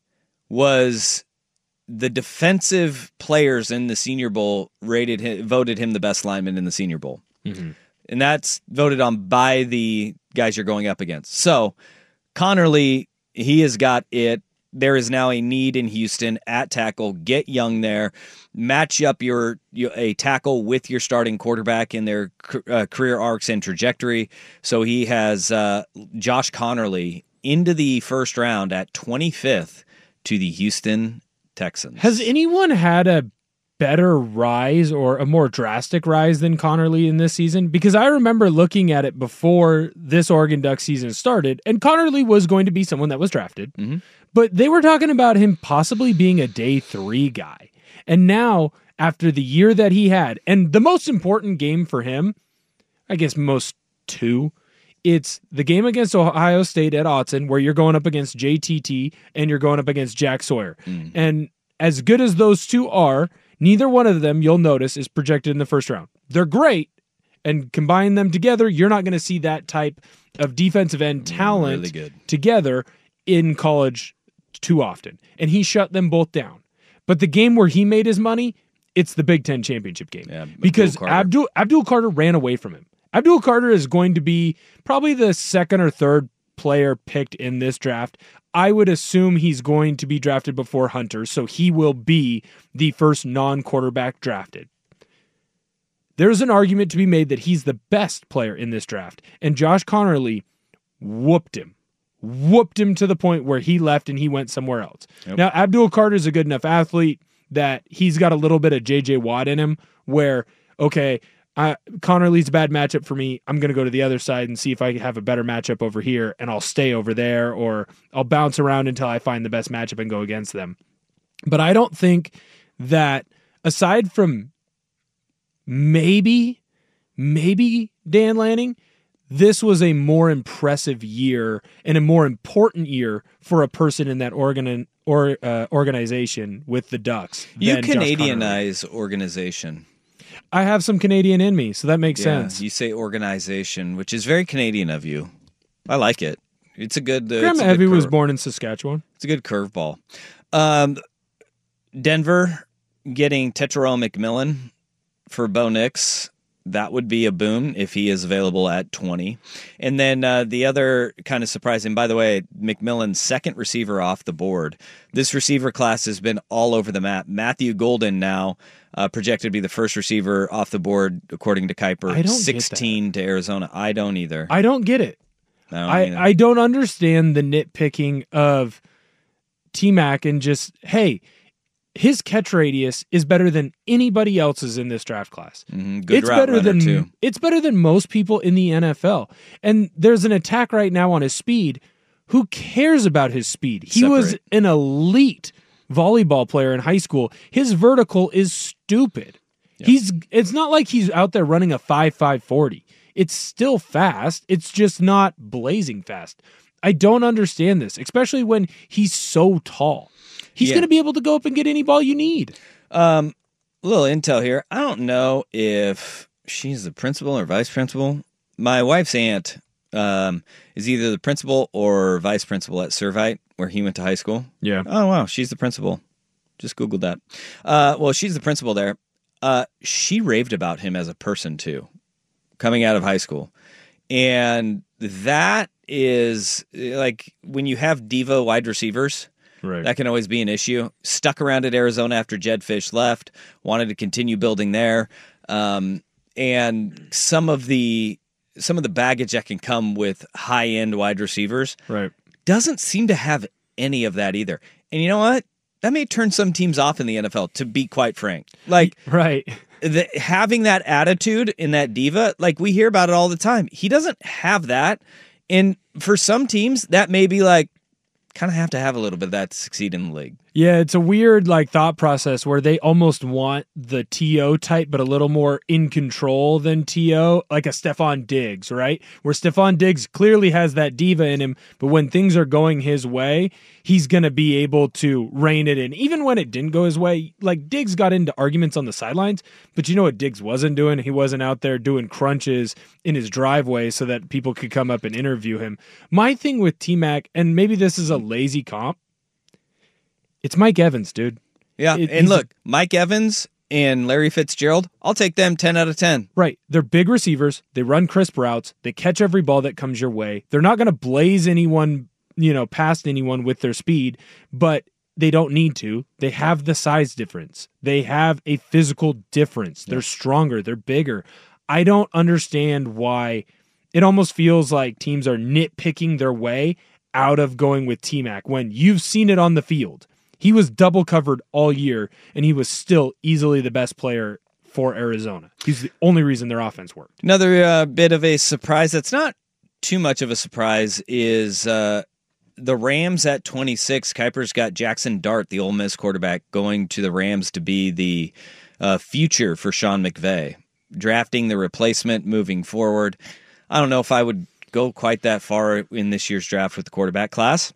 [SPEAKER 8] was the defensive players in the Senior Bowl rated him, voted him the best lineman in the Senior Bowl.
[SPEAKER 9] Mm-hmm.
[SPEAKER 8] And that's voted on by the guys you're going up against. So Conerly, he has got it. There is now a need in Houston at tackle. Get young there. Match up your, your a tackle with your starting quarterback in their uh, career arcs and trajectory. So he has uh, Josh Conerly into the first round at twenty-fifth to the Houston Texans.
[SPEAKER 9] Has anyone had a better rise or a more drastic rise than Conerly in this season? Because I remember looking at it before this Oregon Ducks season started, and Conerly was going to be someone that was drafted.
[SPEAKER 8] Mm-hmm.
[SPEAKER 9] But they were talking about him possibly being a day three guy. And now, after the year that he had, and the most important game for him, I guess most two, it's the game against Ohio State at Autzen, where you're going up against J T T and you're going up against Jack Sawyer.
[SPEAKER 8] Mm.
[SPEAKER 9] And as good as those two are, neither one of them, you'll notice, is projected in the first round. They're great, and combine them together, you're not going to see that type of defensive end talent
[SPEAKER 8] really good.
[SPEAKER 9] together in college too often. And he shut them both down. But the game where he made his money, it's the Big Ten championship game.
[SPEAKER 8] Yeah,
[SPEAKER 9] because
[SPEAKER 8] Abdul Carter.
[SPEAKER 9] Abdul, Abdul Carter ran away from him. Abdul Carter is going to be probably the second or third player picked in this draft. I would assume he's going to be drafted before Hunter, so he will be the first non-quarterback drafted. There's an argument to be made that he's the best player in this draft, and Josh Conerly whooped him. Whooped him to the point where he left and he went somewhere else.
[SPEAKER 8] Yep.
[SPEAKER 9] Now, Abdul Carter's a good enough athlete that he's got a little bit of J J Watt in him where, okay, Uh, Conerly's a bad matchup for me. I'm going to go to the other side and see if I have a better matchup over here, and I'll stay over there, or I'll bounce around until I find the best matchup and go against them. But I don't think that, aside from maybe, maybe Dan Lanning, this was a more impressive year and a more important year for a person in that organ or uh, organization with the Ducks.
[SPEAKER 8] You
[SPEAKER 9] than Josh
[SPEAKER 8] Canadianize organization.
[SPEAKER 9] I have some Canadian in me, so that makes
[SPEAKER 8] Yeah,
[SPEAKER 9] sense.
[SPEAKER 8] You say organization, which is very Canadian of you. I like it. It's a good. Uh,
[SPEAKER 9] Grandma
[SPEAKER 8] it's a good
[SPEAKER 9] Evie was
[SPEAKER 8] curve.
[SPEAKER 9] born in Saskatchewan.
[SPEAKER 8] It's a good curveball. Um, Denver getting Tetral McMillan for Bo Nix. That would be a boon if he is available at twenty. And then uh, the other kind of surprising, by the way, McMillan's second receiver off the board. This receiver class has been all over the map. Matthew Golden now uh, projected to be the first receiver off the board, according to Kuiper.
[SPEAKER 9] I don't get
[SPEAKER 8] sixteen to Arizona. I don't either.
[SPEAKER 9] I don't get it.
[SPEAKER 8] I don't
[SPEAKER 9] I,
[SPEAKER 8] either.
[SPEAKER 9] I don't understand the nitpicking of T-Mac and just, hey, his catch radius is better than anybody else's in this draft class.
[SPEAKER 8] Mm-hmm. Good
[SPEAKER 9] it's
[SPEAKER 8] route
[SPEAKER 9] better
[SPEAKER 8] runner,
[SPEAKER 9] than
[SPEAKER 8] too.
[SPEAKER 9] It's better than most people in the N F L. And there's an attack right now on his speed. Who cares about his speed? He was
[SPEAKER 8] Separate.
[SPEAKER 9] an elite volleyball player in high school. His vertical is stupid. He's it's not like he's out there running a five five forty. It's still fast. It's just not blazing fast. I don't understand this, especially when he's so tall. He's
[SPEAKER 8] Yeah.
[SPEAKER 9] going to be able to go up and get any ball you need.
[SPEAKER 8] Um, a little intel here. I don't know if she's the principal or vice principal. My wife's aunt um, is either the principal or vice principal at Servite, where he went to high school.
[SPEAKER 9] Yeah.
[SPEAKER 8] Oh, wow. She's the principal. Just Googled that. Uh, well, she's the principal there. Uh, she raved about him as a person, too, coming out of high school. And that is like when you have diva wide receivers.
[SPEAKER 9] Right.
[SPEAKER 8] That can always be an issue. Stuck around at Arizona after Jed Fish left, wanted to continue building there. Um, and some of the some of the baggage that can come with high-end wide receivers
[SPEAKER 9] right.
[SPEAKER 8] doesn't seem to have any of that either. And you know what? That may turn some teams off in the N F L, to be quite frank. Like,
[SPEAKER 9] right.
[SPEAKER 8] the, having that attitude in that diva, like we hear about it all the time. He doesn't have that. And for some teams, that may be like, kind of have to have a little bit of that to succeed in the league.
[SPEAKER 9] Yeah, it's a weird like thought process where they almost want the T O type, but a little more in control than T O, like a Stephon Diggs, right? Where Stephon Diggs clearly has that diva in him, but when things are going his way, he's going to be able to rein it in. Even when it didn't go his way, like Diggs got into arguments on the sidelines, but you know what Diggs wasn't doing? He wasn't out there doing crunches in his driveway so that people could come up and interview him. My thing with T-Mac, and maybe this is a lazy comp, it's Mike Evans, dude.
[SPEAKER 8] Yeah,
[SPEAKER 9] It-
[SPEAKER 8] and
[SPEAKER 9] he's-
[SPEAKER 8] look, Mike Evans and Larry Fitzgerald, I'll take them ten out of ten.
[SPEAKER 9] Right. They're big receivers. They run crisp routes. They catch every ball that comes your way. They're not going to blaze anyone, you know, past anyone with their speed, but they don't need to. They have the size difference. They have a physical difference. They're stronger. They're bigger. I don't understand why it almost feels like teams are nitpicking their way out of going with T-Mac when you've seen it on the field. He was double covered all year, and he was still easily the best player for Arizona. He's the only reason their offense worked.
[SPEAKER 8] Another uh, bit of a surprise that's not too much of a surprise is uh, the Rams at twenty-six. Kuiper's got Jackson Dart, the Ole Miss quarterback, going to the Rams to be the uh, future for Sean McVay, drafting the replacement moving forward. I don't know if I would go quite that far in this year's draft with the quarterback class,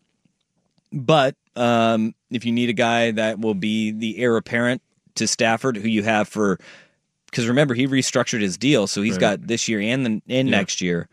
[SPEAKER 8] but um, if you need a guy that will be the heir apparent to Stafford, who you have for, because remember, he restructured his deal, so he's
[SPEAKER 9] Right.
[SPEAKER 8] got this year and the, and
[SPEAKER 9] Yeah.
[SPEAKER 8] next year.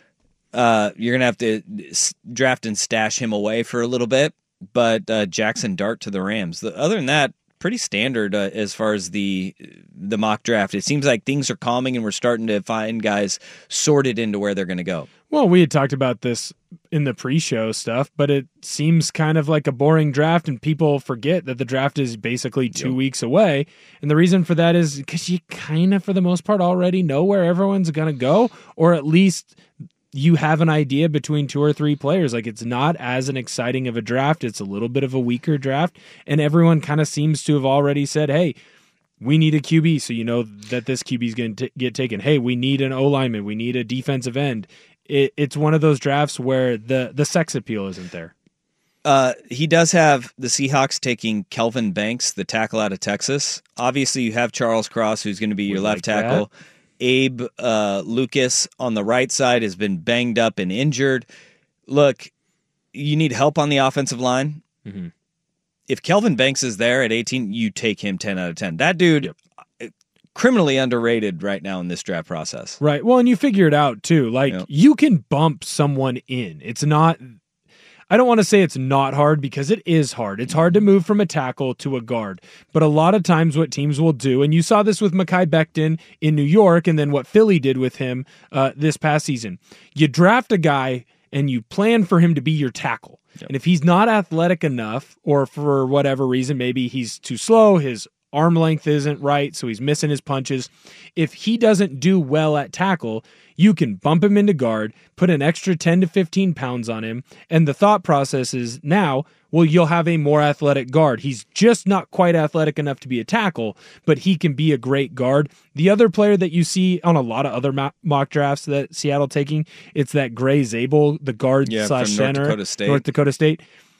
[SPEAKER 8] Uh, you're going to have to s- draft and stash him away for a little bit, but uh, Jackson Dart to the Rams. The, other than that, pretty standard uh, as far as the the mock draft. It seems like things are calming and we're starting to find guys sorted into where they're going to go.
[SPEAKER 9] Well, we had talked about this in the pre-show stuff, but it seems kind of like a boring draft, and people forget that the draft is basically two
[SPEAKER 8] Yep.
[SPEAKER 9] weeks away. And the reason for that is because you kind of, for the most part, already know where everyone's going to go, or at least you have an idea between two or three players. Like, it's not as an exciting of a draft. It's a little bit of a weaker draft, and everyone kind of seems to have already said, hey, we need a Q B, so you know that this Q B is going to get taken. Hey, we need an O-lineman. We need a defensive end. It, it's one of those drafts where the, the sex appeal isn't there.
[SPEAKER 8] Uh, he does have the Seahawks taking Kelvin Banks, the tackle out of Texas. Obviously, you have Charles Cross, who's going to be your
[SPEAKER 9] We
[SPEAKER 8] left
[SPEAKER 9] like
[SPEAKER 8] tackle. Abe uh, Lucas on the right side has been banged up and injured. Look, you need help on the offensive line.
[SPEAKER 9] Mm-hmm.
[SPEAKER 8] If Kelvin Banks is there at eighteen, you take him ten out of ten. That dude, yep. criminally underrated right now in this draft process.
[SPEAKER 9] Right. Well, and you figure it out too. Like yep. you can bump someone in. It's not, I don't want to say it's not hard because it is hard. It's hard to move from a tackle to a guard. But a lot of times what teams will do, and you saw this with Mekhi Becton in New York and then what Philly did with him uh, this past season, you draft a guy and you plan for him to be your tackle. Yep. And if he's not athletic enough, or for whatever reason, maybe he's too slow, his arm length isn't right, so he's missing his punches. If he doesn't do well at tackle, you can bump him into guard, put an extra ten to fifteen pounds on him, and the thought process is now, well, you'll have a more athletic guard. He's just not quite athletic enough to be a tackle, but he can be a great guard. The other player that you see on a lot of other mock drafts that Seattle taking, it's that Gray Zabel, the guard
[SPEAKER 8] yeah,
[SPEAKER 9] slash
[SPEAKER 8] from
[SPEAKER 9] center,
[SPEAKER 8] North Dakota State.
[SPEAKER 9] North Dakota State.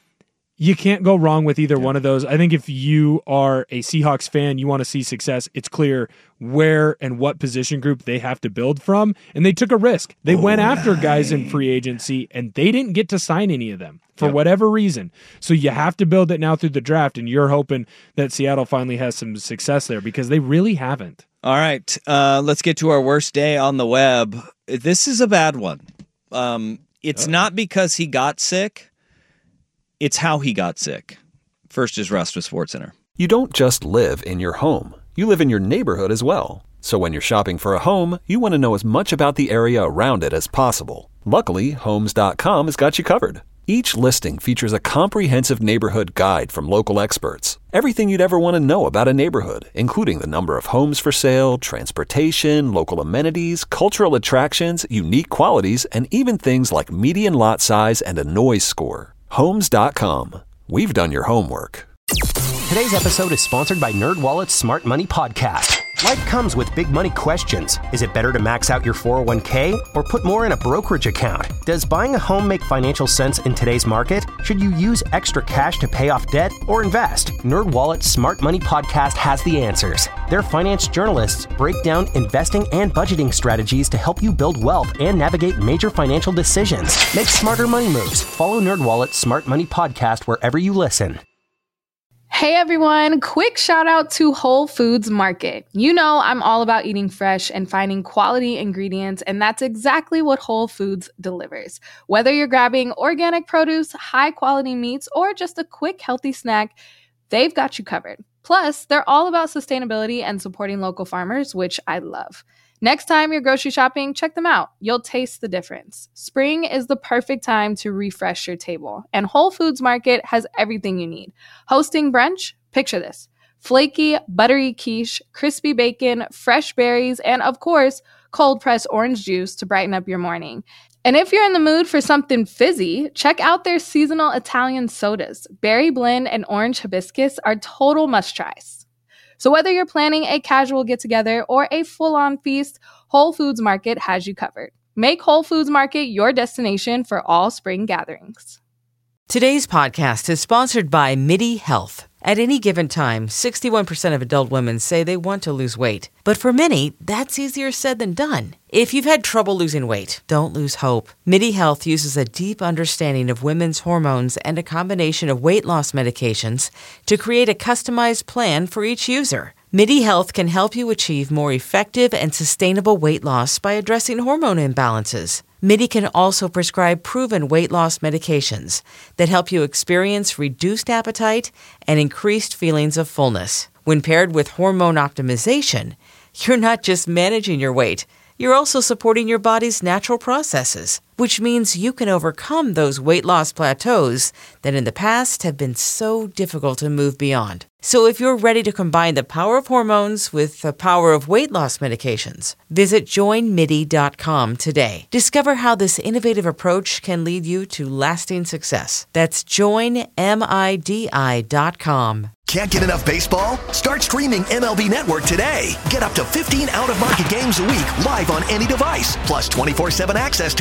[SPEAKER 9] You can't go wrong with either yeah. one of those. I think if you are a Seahawks fan, you want to see success, it's clear where and what position group they have to build from. And they took a risk. They oh, went after nice. guys in free agency, and they didn't get to sign any of them for yep. whatever reason. So you have to build it now through the draft, and you're hoping that Seattle finally has some success there because they really haven't.
[SPEAKER 8] All right, uh, let's get to our worst day on the web. This is a bad one. Um, it's oh. not because he got sick. It's how he got sick. First is Russ with SportsCenter.
[SPEAKER 20] You don't just live in your home. You live in your neighborhood as well. So when you're shopping for a home, you want to know as much about the area around it as possible. Luckily, Homes dot com has got you covered. Each listing features a comprehensive neighborhood guide from local experts. Everything you'd ever want to know about a neighborhood, including the number of homes for sale, transportation, local amenities, cultural attractions, unique qualities, and even things like median lot size and a noise score. Homes dot com. We've done your homework.
[SPEAKER 21] Today's episode is sponsored by NerdWallet's Smart Money Podcast. Life comes with big money questions. Is it better to max out your four oh one k or put more in a brokerage account? Does buying a home make financial sense in today's market? Should you use extra cash to pay off debt or invest? NerdWallet's Smart Money Podcast has the answers. Their finance journalists break down investing and budgeting strategies to help you build wealth and navigate major financial decisions. Make smarter money moves. Follow NerdWallet's Smart Money Podcast wherever you listen.
[SPEAKER 22] Hey everyone, quick shout out to Whole Foods Market. You know I'm all about eating fresh and finding quality ingredients, and that's exactly what Whole Foods delivers. Whether you're grabbing organic produce, high quality meats, or just a quick healthy snack, they've got you covered. Plus, they're all about sustainability and supporting local farmers, which I love. Next time you're grocery shopping, check them out. You'll taste the difference. Spring is the perfect time to refresh your table, and Whole Foods Market has everything you need. Hosting brunch? Picture this. Flaky, buttery quiche, crispy bacon, fresh berries, and of course, cold-pressed orange juice to brighten up your morning. And if you're in the mood for something fizzy, check out their seasonal Italian sodas. Berry blend and orange hibiscus are total must-tries. So whether you're planning a casual get-together or a full-on feast, Whole Foods Market has you covered. Make Whole Foods Market your destination for all spring gatherings.
[SPEAKER 18] Today's podcast is sponsored by MIDI Health. At any given time, sixty-one percent of adult women say they want to lose weight. But for many, that's easier said than done. If you've had trouble losing weight, don't lose hope. MIDI Health uses a deep understanding of women's hormones and a combination of weight loss medications to create a customized plan for each user. MIDI Health can help you achieve more effective and sustainable weight loss by addressing hormone imbalances. MIDI can also prescribe proven weight loss medications that help you experience reduced appetite and increased feelings of fullness. When paired with hormone optimization, you're not just managing your weight, you're also supporting your body's natural processes, which means you can overcome those weight loss plateaus that in the past have been so difficult to move beyond. So if you're ready to combine the power of hormones with the power of weight loss medications, visit join midi dot com today. Discover how this innovative approach can lead you to lasting success. That's join midi dot com.
[SPEAKER 23] Can't get enough baseball? Start streaming M L B Network today. Get up to fifteen out-of-market games a week live on any device, plus twenty-four seven access to M L B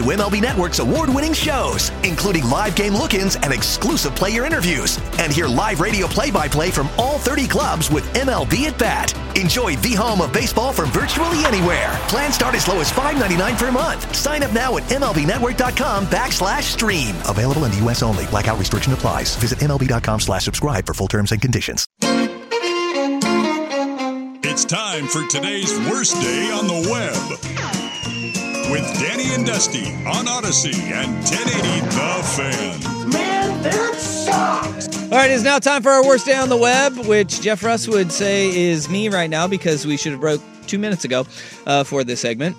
[SPEAKER 23] Network's award-winning shows, including live game look-ins and exclusive player interviews. And hear live radio play-by-play from all thirty clubs with M L B at Bat. Enjoy the home of baseball from virtually anywhere. Plans start as low as five dollars and ninety-nine cents per month. Sign up now at MLBnetwork.com backslash stream. Available in the U S only. Blackout restriction applies. Visit MLB.com slash subscribe for full terms and conditions.
[SPEAKER 4] It's time for today's worst day on the web. With Danny and Dusty on Odyssey and ten eighty The Fan.
[SPEAKER 7] Man, that sucks!
[SPEAKER 8] All right, it's now time for our worst day on the web, which Jeff Russ would say is me right now because we should have broke two minutes ago uh, for this segment.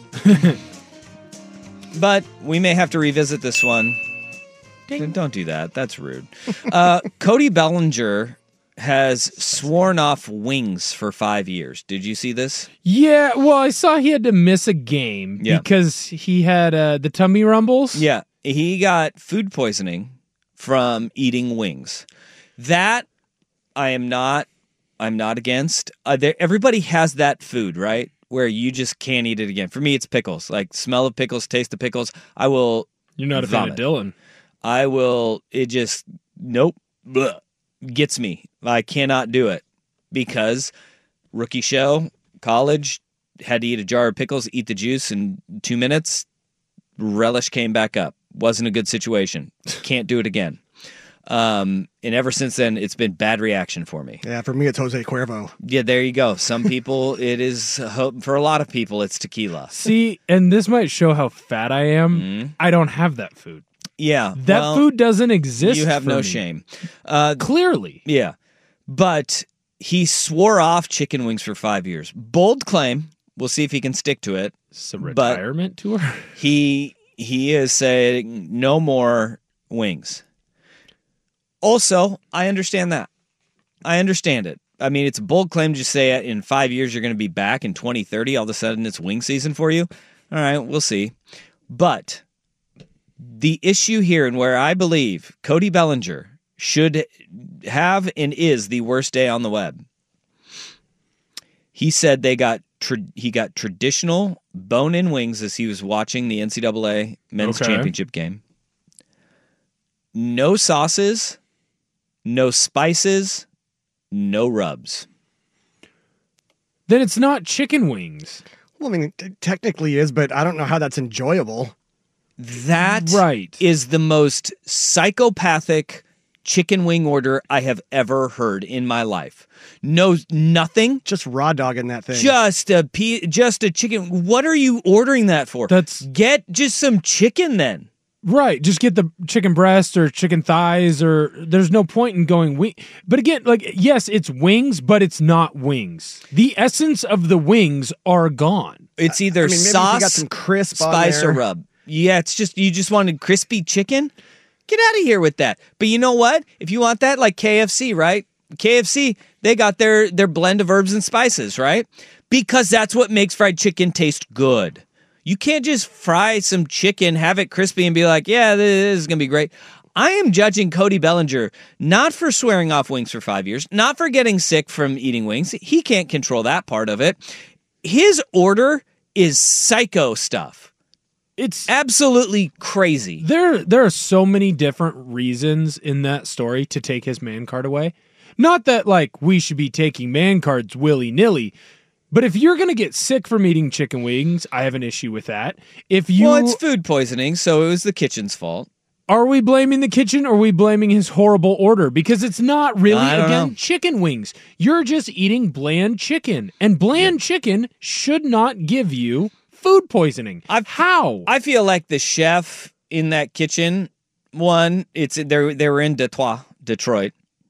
[SPEAKER 8] But we may have to revisit this one. Ding. Don't do that. That's rude. Uh, Cody Bellinger has sworn off wings for five years. Did you see this?
[SPEAKER 9] Yeah, well, I saw he had to miss a game
[SPEAKER 8] yeah.
[SPEAKER 9] because he had uh, the tummy rumbles.
[SPEAKER 8] Yeah, he got food poisoning from eating wings. That I am not. I'm not against. Uh, there, everybody has that food, right? Where you just can't eat it again. For me, it's pickles. Like smell of pickles, taste of pickles. I will.
[SPEAKER 9] You're not a
[SPEAKER 8] vomit.
[SPEAKER 9] fan of Dylan.
[SPEAKER 8] I will. It just nope. Bleh, gets me. I cannot do it because rookie show, college, had to eat a jar of pickles, eat the juice in two minutes. Relish came back up. Wasn't a good situation. Can't do it again. Um, and ever since then, it's been bad reaction for me.
[SPEAKER 10] Yeah, for me, it's Jose Cuervo.
[SPEAKER 8] Yeah, there you go. Some people, it is, for a lot of people, it's tequila.
[SPEAKER 9] See, and this might show how fat I am.
[SPEAKER 8] Mm-hmm.
[SPEAKER 9] I don't have that food.
[SPEAKER 8] Yeah.
[SPEAKER 9] That
[SPEAKER 8] well,
[SPEAKER 9] food doesn't exist.
[SPEAKER 8] You have
[SPEAKER 9] for
[SPEAKER 8] no
[SPEAKER 9] me.
[SPEAKER 8] shame. Uh,
[SPEAKER 9] Clearly.
[SPEAKER 8] Yeah. But he swore off chicken wings for five years. Bold claim. We'll see if he can stick to it.
[SPEAKER 9] It's a retirement tour.
[SPEAKER 8] He he is saying no more wings. Also, I understand that. I understand it. I mean, it's a bold claim to just say in five years you're going to be back in twenty thirty. All of a sudden it's wing season for you. All right, we'll see. But the issue here and where I believe Cody Bellinger should have and is the worst day on the web. He said they got tra- he got traditional bone-in wings as he was watching the N C double A men's
[SPEAKER 9] Okay.
[SPEAKER 8] championship game. No sauces, no spices, no rubs.
[SPEAKER 9] Then it's not chicken wings.
[SPEAKER 10] Well, I mean, it technically is, but I don't know how that's enjoyable.
[SPEAKER 8] That
[SPEAKER 9] right.
[SPEAKER 8] is the most psychopathic chicken wing order I have ever heard in my life. No, nothing.
[SPEAKER 10] Just raw dogging that thing.
[SPEAKER 8] Just a pe- just a chicken. What are you ordering that for?
[SPEAKER 9] That's
[SPEAKER 8] get just some chicken then.
[SPEAKER 9] Right, just get the chicken breast or chicken thighs, or there's no point in going wing. But again, like, yes, it's wings, but it's not wings. The essence of the wings are gone.
[SPEAKER 8] It's either
[SPEAKER 10] I mean, maybe
[SPEAKER 8] sauce,
[SPEAKER 10] if you got some crisp on
[SPEAKER 8] spice,
[SPEAKER 10] there.
[SPEAKER 8] or rub. Yeah, it's just you just wanted crispy chicken. Get out of here with that. But you know what? If you want that, like K F C, right? K F C, they got their their blend of herbs and spices, right? Because that's what makes fried chicken taste good. You can't just fry some chicken, have it crispy, and be like, yeah, this is going to be great. I am judging Cody Bellinger not for swearing off wings for five years, not for getting sick from eating wings. He can't control that part of it. His order is psycho stuff.
[SPEAKER 9] It's
[SPEAKER 8] absolutely crazy.
[SPEAKER 9] There, there are so many different reasons in that story to take his man card away. Not that, like, we should be taking man cards willy-nilly, but if you're going to get sick from eating chicken wings, I have an issue with that. If you,
[SPEAKER 8] Well, it's food poisoning, so it was the kitchen's fault.
[SPEAKER 9] Are we blaming the kitchen or are we blaming his horrible order? Because it's not really,
[SPEAKER 8] I don't
[SPEAKER 9] again,
[SPEAKER 8] know.
[SPEAKER 9] chicken wings. You're just eating bland chicken. And bland yeah. chicken should not give you food poisoning.
[SPEAKER 8] I've,
[SPEAKER 9] How?
[SPEAKER 8] I feel like the chef in that kitchen, one, it's they they were in Detroit, Detroit.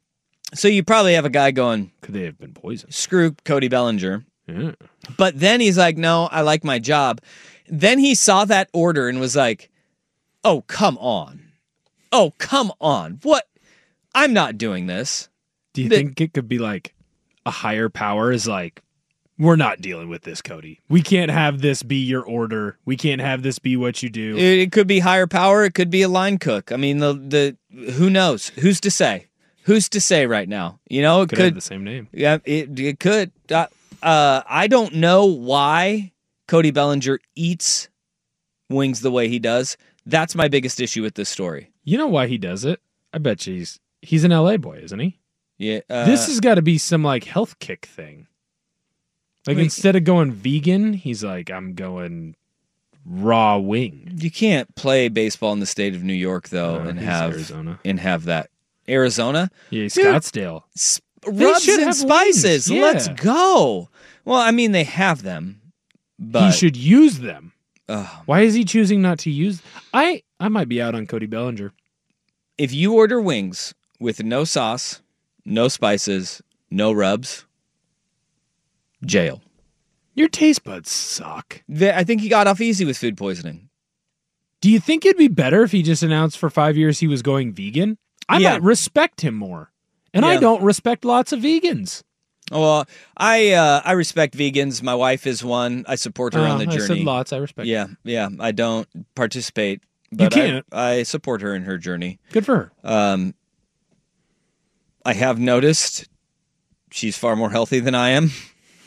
[SPEAKER 8] So you probably have a guy going,
[SPEAKER 9] could they have been poisoned?
[SPEAKER 8] Screw Cody Bellinger.
[SPEAKER 9] Yeah.
[SPEAKER 8] But then he's like, no, I like my job. Then he saw that order and was like, oh, come on. Oh, come on. What? I'm not doing this.
[SPEAKER 9] Do you
[SPEAKER 8] The-
[SPEAKER 9] think it could be like a higher power is like, we're not dealing with this, Cody. We can't have this be your order. We can't have this be what you do.
[SPEAKER 8] It, it could be higher power. It could be a line cook. I mean, the the who knows? Who's to say? Who's to say right now? You know, it
[SPEAKER 9] could,
[SPEAKER 8] could,
[SPEAKER 9] have the same name.
[SPEAKER 8] Yeah, it it could. Uh, uh, I don't know why Cody Bellinger eats wings the way he does. That's my biggest issue with this story.
[SPEAKER 9] You know why he does it? I bet you he's he's an L A boy, isn't he?
[SPEAKER 8] Yeah. Uh,
[SPEAKER 9] this has got to be some like health kick thing. Like
[SPEAKER 8] Wait.
[SPEAKER 9] instead of going vegan, he's like, I'm going raw wing.
[SPEAKER 8] You can't play baseball in the state of New York though,
[SPEAKER 9] No,
[SPEAKER 8] and
[SPEAKER 9] he's
[SPEAKER 8] have
[SPEAKER 9] Arizona.
[SPEAKER 8] and have that Arizona.
[SPEAKER 9] Yeah,
[SPEAKER 8] Dude,
[SPEAKER 9] Scottsdale.
[SPEAKER 8] s-
[SPEAKER 9] They
[SPEAKER 8] rubs
[SPEAKER 9] should
[SPEAKER 8] and
[SPEAKER 9] have
[SPEAKER 8] spices.
[SPEAKER 9] wings, yeah.
[SPEAKER 8] Let's go. Well, I mean, they have them, but
[SPEAKER 9] He should use them.
[SPEAKER 8] Ugh.
[SPEAKER 9] Why is he choosing not to use? I I might be out on Cody Bellinger.
[SPEAKER 8] if you order wings with no sauce, no spices, no rubs, jail.
[SPEAKER 9] Your taste buds suck.
[SPEAKER 8] The- I think he got off easy with food poisoning.
[SPEAKER 9] Do you think it'd be better if he just announced for five years he was going vegan? I
[SPEAKER 8] Yeah.
[SPEAKER 9] might respect him more. And I
[SPEAKER 8] Yeah.
[SPEAKER 9] don't respect lots of vegans.
[SPEAKER 8] Well, I uh, I respect vegans. My wife is one. I support her
[SPEAKER 9] Uh,
[SPEAKER 8] on the
[SPEAKER 9] I
[SPEAKER 8] journey.
[SPEAKER 9] said lots. I respect
[SPEAKER 8] Yeah, yeah. I don't participate, but
[SPEAKER 9] can't.
[SPEAKER 8] I, I support her in her journey.
[SPEAKER 9] Good for her.
[SPEAKER 8] Um, I have noticed she's far more healthy than I am,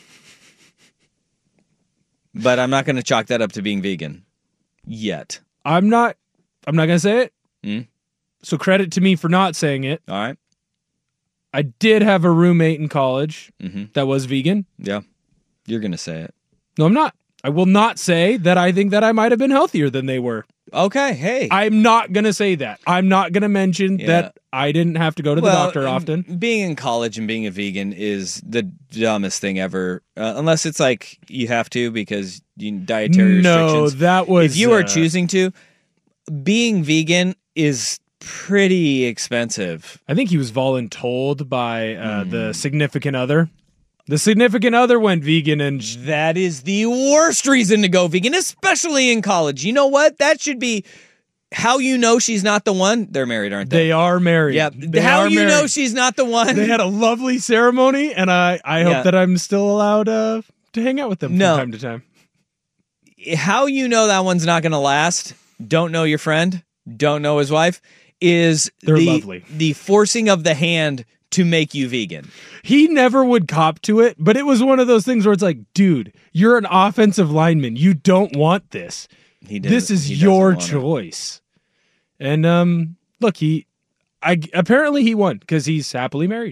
[SPEAKER 8] but I'm not going to chalk that up to being vegan yet.
[SPEAKER 9] I'm not. I'm not gonna say it.
[SPEAKER 8] Mm.
[SPEAKER 9] So credit to me for not saying it.
[SPEAKER 8] All right.
[SPEAKER 9] I did have a roommate in college
[SPEAKER 8] Mm-hmm.
[SPEAKER 9] that was vegan.
[SPEAKER 8] Yeah, you're going to say it.
[SPEAKER 9] No, I'm not. I will not say that I think that I might have been healthier than they were.
[SPEAKER 8] Okay, hey.
[SPEAKER 9] I'm not going to say that. I'm not going to mention
[SPEAKER 8] Yeah.
[SPEAKER 9] that I didn't have to go to the
[SPEAKER 8] Well,
[SPEAKER 9] doctor often.
[SPEAKER 8] Being in college and being a vegan is the dumbest thing ever, uh, unless it's like you have to because you dietary
[SPEAKER 9] No,
[SPEAKER 8] restrictions.
[SPEAKER 9] that was,
[SPEAKER 8] if you are
[SPEAKER 9] uh,
[SPEAKER 8] choosing to. Being vegan is pretty expensive.
[SPEAKER 9] I think he was voluntold by uh,
[SPEAKER 8] Hmm.
[SPEAKER 9] the significant other. The significant other went vegan and sh-
[SPEAKER 8] That is the worst reason to go vegan, especially in college. You know what? That should be how you know she's not the one. They're married, aren't they?
[SPEAKER 9] they are married.
[SPEAKER 8] Yeah.
[SPEAKER 9] They
[SPEAKER 8] How
[SPEAKER 9] are
[SPEAKER 8] you
[SPEAKER 9] married.
[SPEAKER 8] know she's not the one?
[SPEAKER 9] They had a lovely ceremony, and I, I hope
[SPEAKER 8] Yeah.
[SPEAKER 9] that I'm still allowed uh, to hang out with them
[SPEAKER 8] No.
[SPEAKER 9] from time to time.
[SPEAKER 8] How you know that one's not going to last? Don't know your friend. Don't know his wife. Is
[SPEAKER 9] They're
[SPEAKER 8] the,
[SPEAKER 9] lovely.
[SPEAKER 8] the forcing of the hand to make you vegan.
[SPEAKER 9] He never would cop to it, but it was one of those things where it's like, dude, you're an offensive lineman. You don't want this.
[SPEAKER 8] He doesn't-
[SPEAKER 9] This is
[SPEAKER 8] he doesn't
[SPEAKER 9] your
[SPEAKER 8] want it.
[SPEAKER 9] choice. And um, look, he, I apparently he won because he's happily married.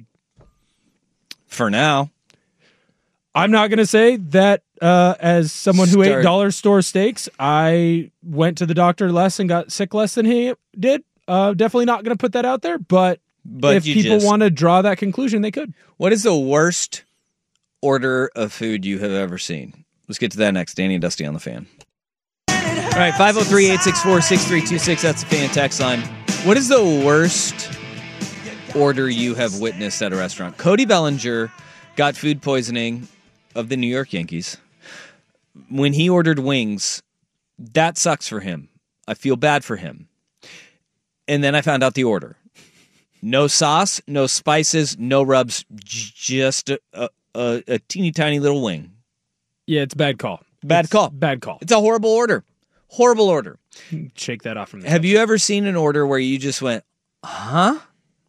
[SPEAKER 8] For now.
[SPEAKER 9] I'm not going to say that uh, as someone who
[SPEAKER 8] Start-
[SPEAKER 9] ate dollar store steaks, I went to the doctor less and got sick less than he did. Uh, definitely not going to put that out there, but,
[SPEAKER 8] But
[SPEAKER 9] if
[SPEAKER 8] you
[SPEAKER 9] people
[SPEAKER 8] just-
[SPEAKER 9] want to draw that conclusion, they could.
[SPEAKER 8] What is the worst order of food you have ever seen? Let's get to that next. Danny and Dusty on the Fan. All right, five oh three, eight six four, six three two six. That's the Fan text line. What is the worst order you have witnessed at a restaurant? Cody Bellinger got food poisoning of the New York Yankees. When he ordered wings, that sucks for him. I feel bad for him. And then I found out the order. No sauce, no spices, no rubs, j- just a, a, a, a teeny tiny little wing.
[SPEAKER 9] Yeah, it's a bad call.
[SPEAKER 8] Bad
[SPEAKER 9] It's
[SPEAKER 8] call.
[SPEAKER 9] Bad call.
[SPEAKER 8] It's a horrible order. Horrible order.
[SPEAKER 9] Shake that off from the
[SPEAKER 8] Have you ever seen an order where you just went, huh?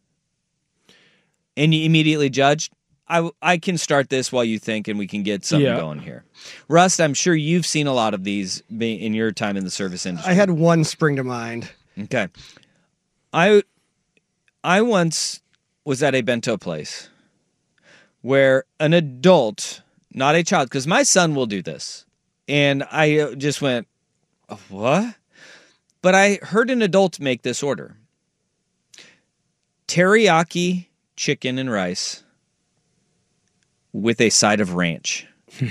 [SPEAKER 8] And you immediately judged? I, I can start this while you think, and we can get something
[SPEAKER 10] Yeah.
[SPEAKER 8] going here. Rust, I'm sure you've seen a lot of these be- in your time in the service industry.
[SPEAKER 10] I had one spring to mind.
[SPEAKER 8] Okay. I I once was at a bento place where an adult, not a child, because my son will do this. And I uh, just went, what? But I heard an adult make this order. Teriyaki chicken and rice with a side of ranch.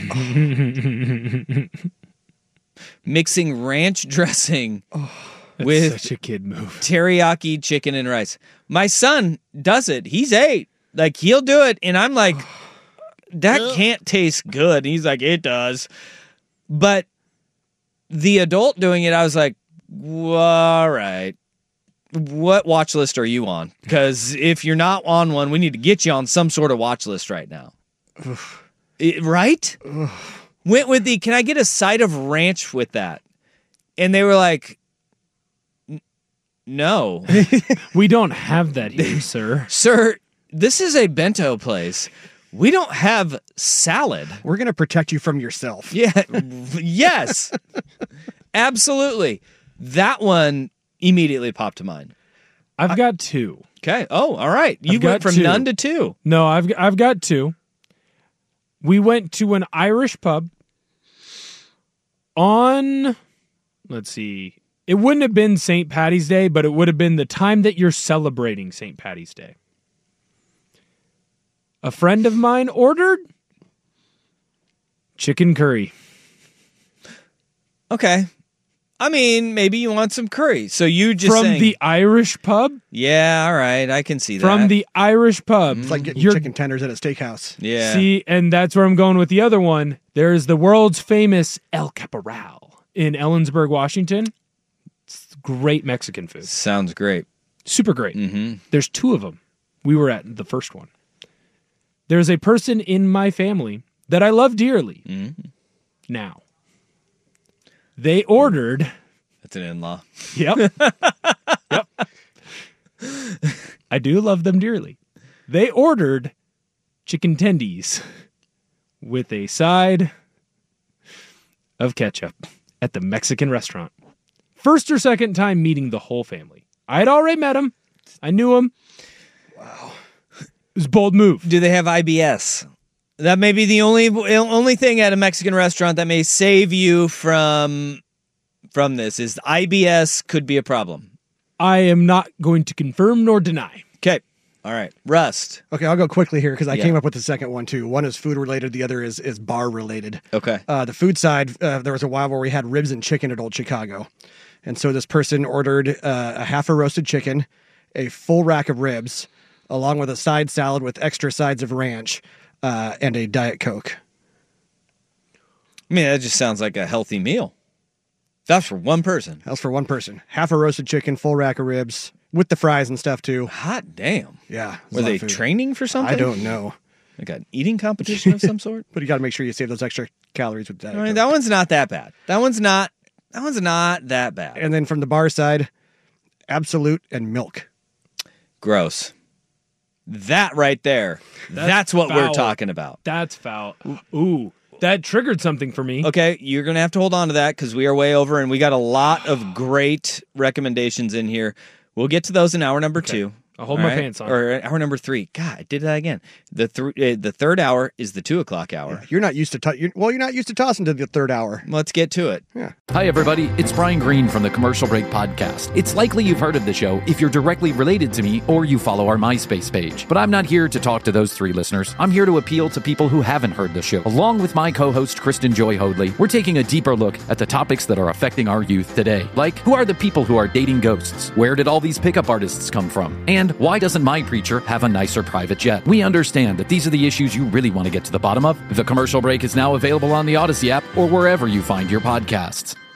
[SPEAKER 8] Mixing ranch dressing with
[SPEAKER 9] such a kid move.
[SPEAKER 8] teriyaki chicken and rice. My son does it. He's eight. Like, he'll do it. And I'm like, that can't taste good. And he's like, it does. But the adult doing it, I was like, all right. What watch list are you on? Because if you're not on one, we need to get you on some sort of watch list right now. It- right? Went with the, can I get a side of ranch with that? And they were like, "N- no.
[SPEAKER 9] We don't have that here, sir.
[SPEAKER 8] Sir, this is a bento place. We don't have salad.
[SPEAKER 10] We're going to protect you from yourself.
[SPEAKER 8] Yeah. Yes. Absolutely. That one immediately popped to mind.
[SPEAKER 9] I've I, got two.
[SPEAKER 8] Okay. Oh, all right. You I've went from two. none to two.
[SPEAKER 9] No, I've I've got two. We went to an Irish pub on, let's see, it wouldn't have been Saint Paddy's Day, but it would have been the time that you're celebrating Saint Paddy's Day. A friend of mine ordered chicken curry.
[SPEAKER 8] Okay. I mean, maybe you want some curry. So you just
[SPEAKER 9] From
[SPEAKER 8] saying,
[SPEAKER 9] the Irish pub?
[SPEAKER 8] Yeah, all right. I can see that.
[SPEAKER 9] From the Irish pub.
[SPEAKER 10] It's like getting
[SPEAKER 9] You're,
[SPEAKER 10] chicken tenders at a steakhouse.
[SPEAKER 8] Yeah.
[SPEAKER 9] See, and that's where I'm going with the other one. There's the world's famous El Caporal in Ellensburg, Washington. It's great Mexican food.
[SPEAKER 8] Sounds great.
[SPEAKER 9] Super great.
[SPEAKER 8] Mm-hmm.
[SPEAKER 9] There's two of them. We were at the first one. There's a person in my family that I love dearly.
[SPEAKER 8] Mm-hmm.
[SPEAKER 9] Now, they ordered...
[SPEAKER 8] That's an in-law.
[SPEAKER 9] Yep. Yep. I do love them dearly. They ordered chicken tendies with a side of ketchup at the Mexican restaurant. First or second time meeting the whole family. I had already met him. I knew him.
[SPEAKER 8] Wow.
[SPEAKER 9] It was a bold move.
[SPEAKER 8] Do they have I B S? That may be the only only thing at a Mexican restaurant that may save you from from this is I B S could be a problem.
[SPEAKER 9] I am not going to confirm nor deny.
[SPEAKER 8] Okay. All right. Rust.
[SPEAKER 10] Okay, I'll go quickly here because I
[SPEAKER 8] Yeah.
[SPEAKER 10] came up with the second one too. One is food related. The other is is bar related.
[SPEAKER 8] Okay.
[SPEAKER 10] Uh, the food side, uh, there was a while where we had ribs and chicken at Old Chicago. And so this person ordered uh, a half a roasted chicken, a full rack of ribs, along with a side salad with extra sides of ranch, uh, and a Diet Coke.
[SPEAKER 8] I mean, that just sounds like a healthy meal. That's for one person.
[SPEAKER 10] That's for one person. Half a roasted chicken, full rack of ribs, with the fries and stuff too.
[SPEAKER 8] Hot damn.
[SPEAKER 10] Yeah.
[SPEAKER 8] Were they training for something?
[SPEAKER 10] I don't know.
[SPEAKER 8] Like an eating competition of some sort?
[SPEAKER 10] But you got to make sure you save those extra calories with that.
[SPEAKER 8] I mean, that one's not that bad. That one's not. That one's not that bad.
[SPEAKER 10] And then from the bar side, Absolute and milk.
[SPEAKER 8] Gross. That right there. That's, that's what
[SPEAKER 9] foul.
[SPEAKER 8] we're talking about.
[SPEAKER 9] That's foul. Ooh, that triggered something for me.
[SPEAKER 8] Okay, you're going to have to hold on to that because we are way over and we got a lot of great recommendations in here. We'll get to those in hour number okay. two.
[SPEAKER 9] I'll hold
[SPEAKER 8] All
[SPEAKER 9] my
[SPEAKER 8] right?
[SPEAKER 9] pants on.
[SPEAKER 8] Or hour number three. God, I did that again. The th- uh, the third hour is the two o'clock hour.
[SPEAKER 10] You're not used to to- you're, well, you're not used to tossing to the third hour.
[SPEAKER 8] Let's get to it.
[SPEAKER 10] Yeah.
[SPEAKER 1] Hi, everybody. It's Brian Green from the Commercial Break Podcast. It's likely you've heard of the show if you're directly related to me or you follow our MySpace page. But I'm not here to talk to those three listeners. I'm here to appeal to people who haven't heard the show. Along with my co-host, Kristen Joy Hoadley, we're taking a deeper look at the topics that are affecting our youth today. Like, who are the people who are dating ghosts? Where did all these pickup artists come from? And why doesn't my preacher have a nicer private jet? We understand that these are the issues you really want to get to the bottom of. The Commercial Break is now available on the Odyssey app or wherever you find your podcasts.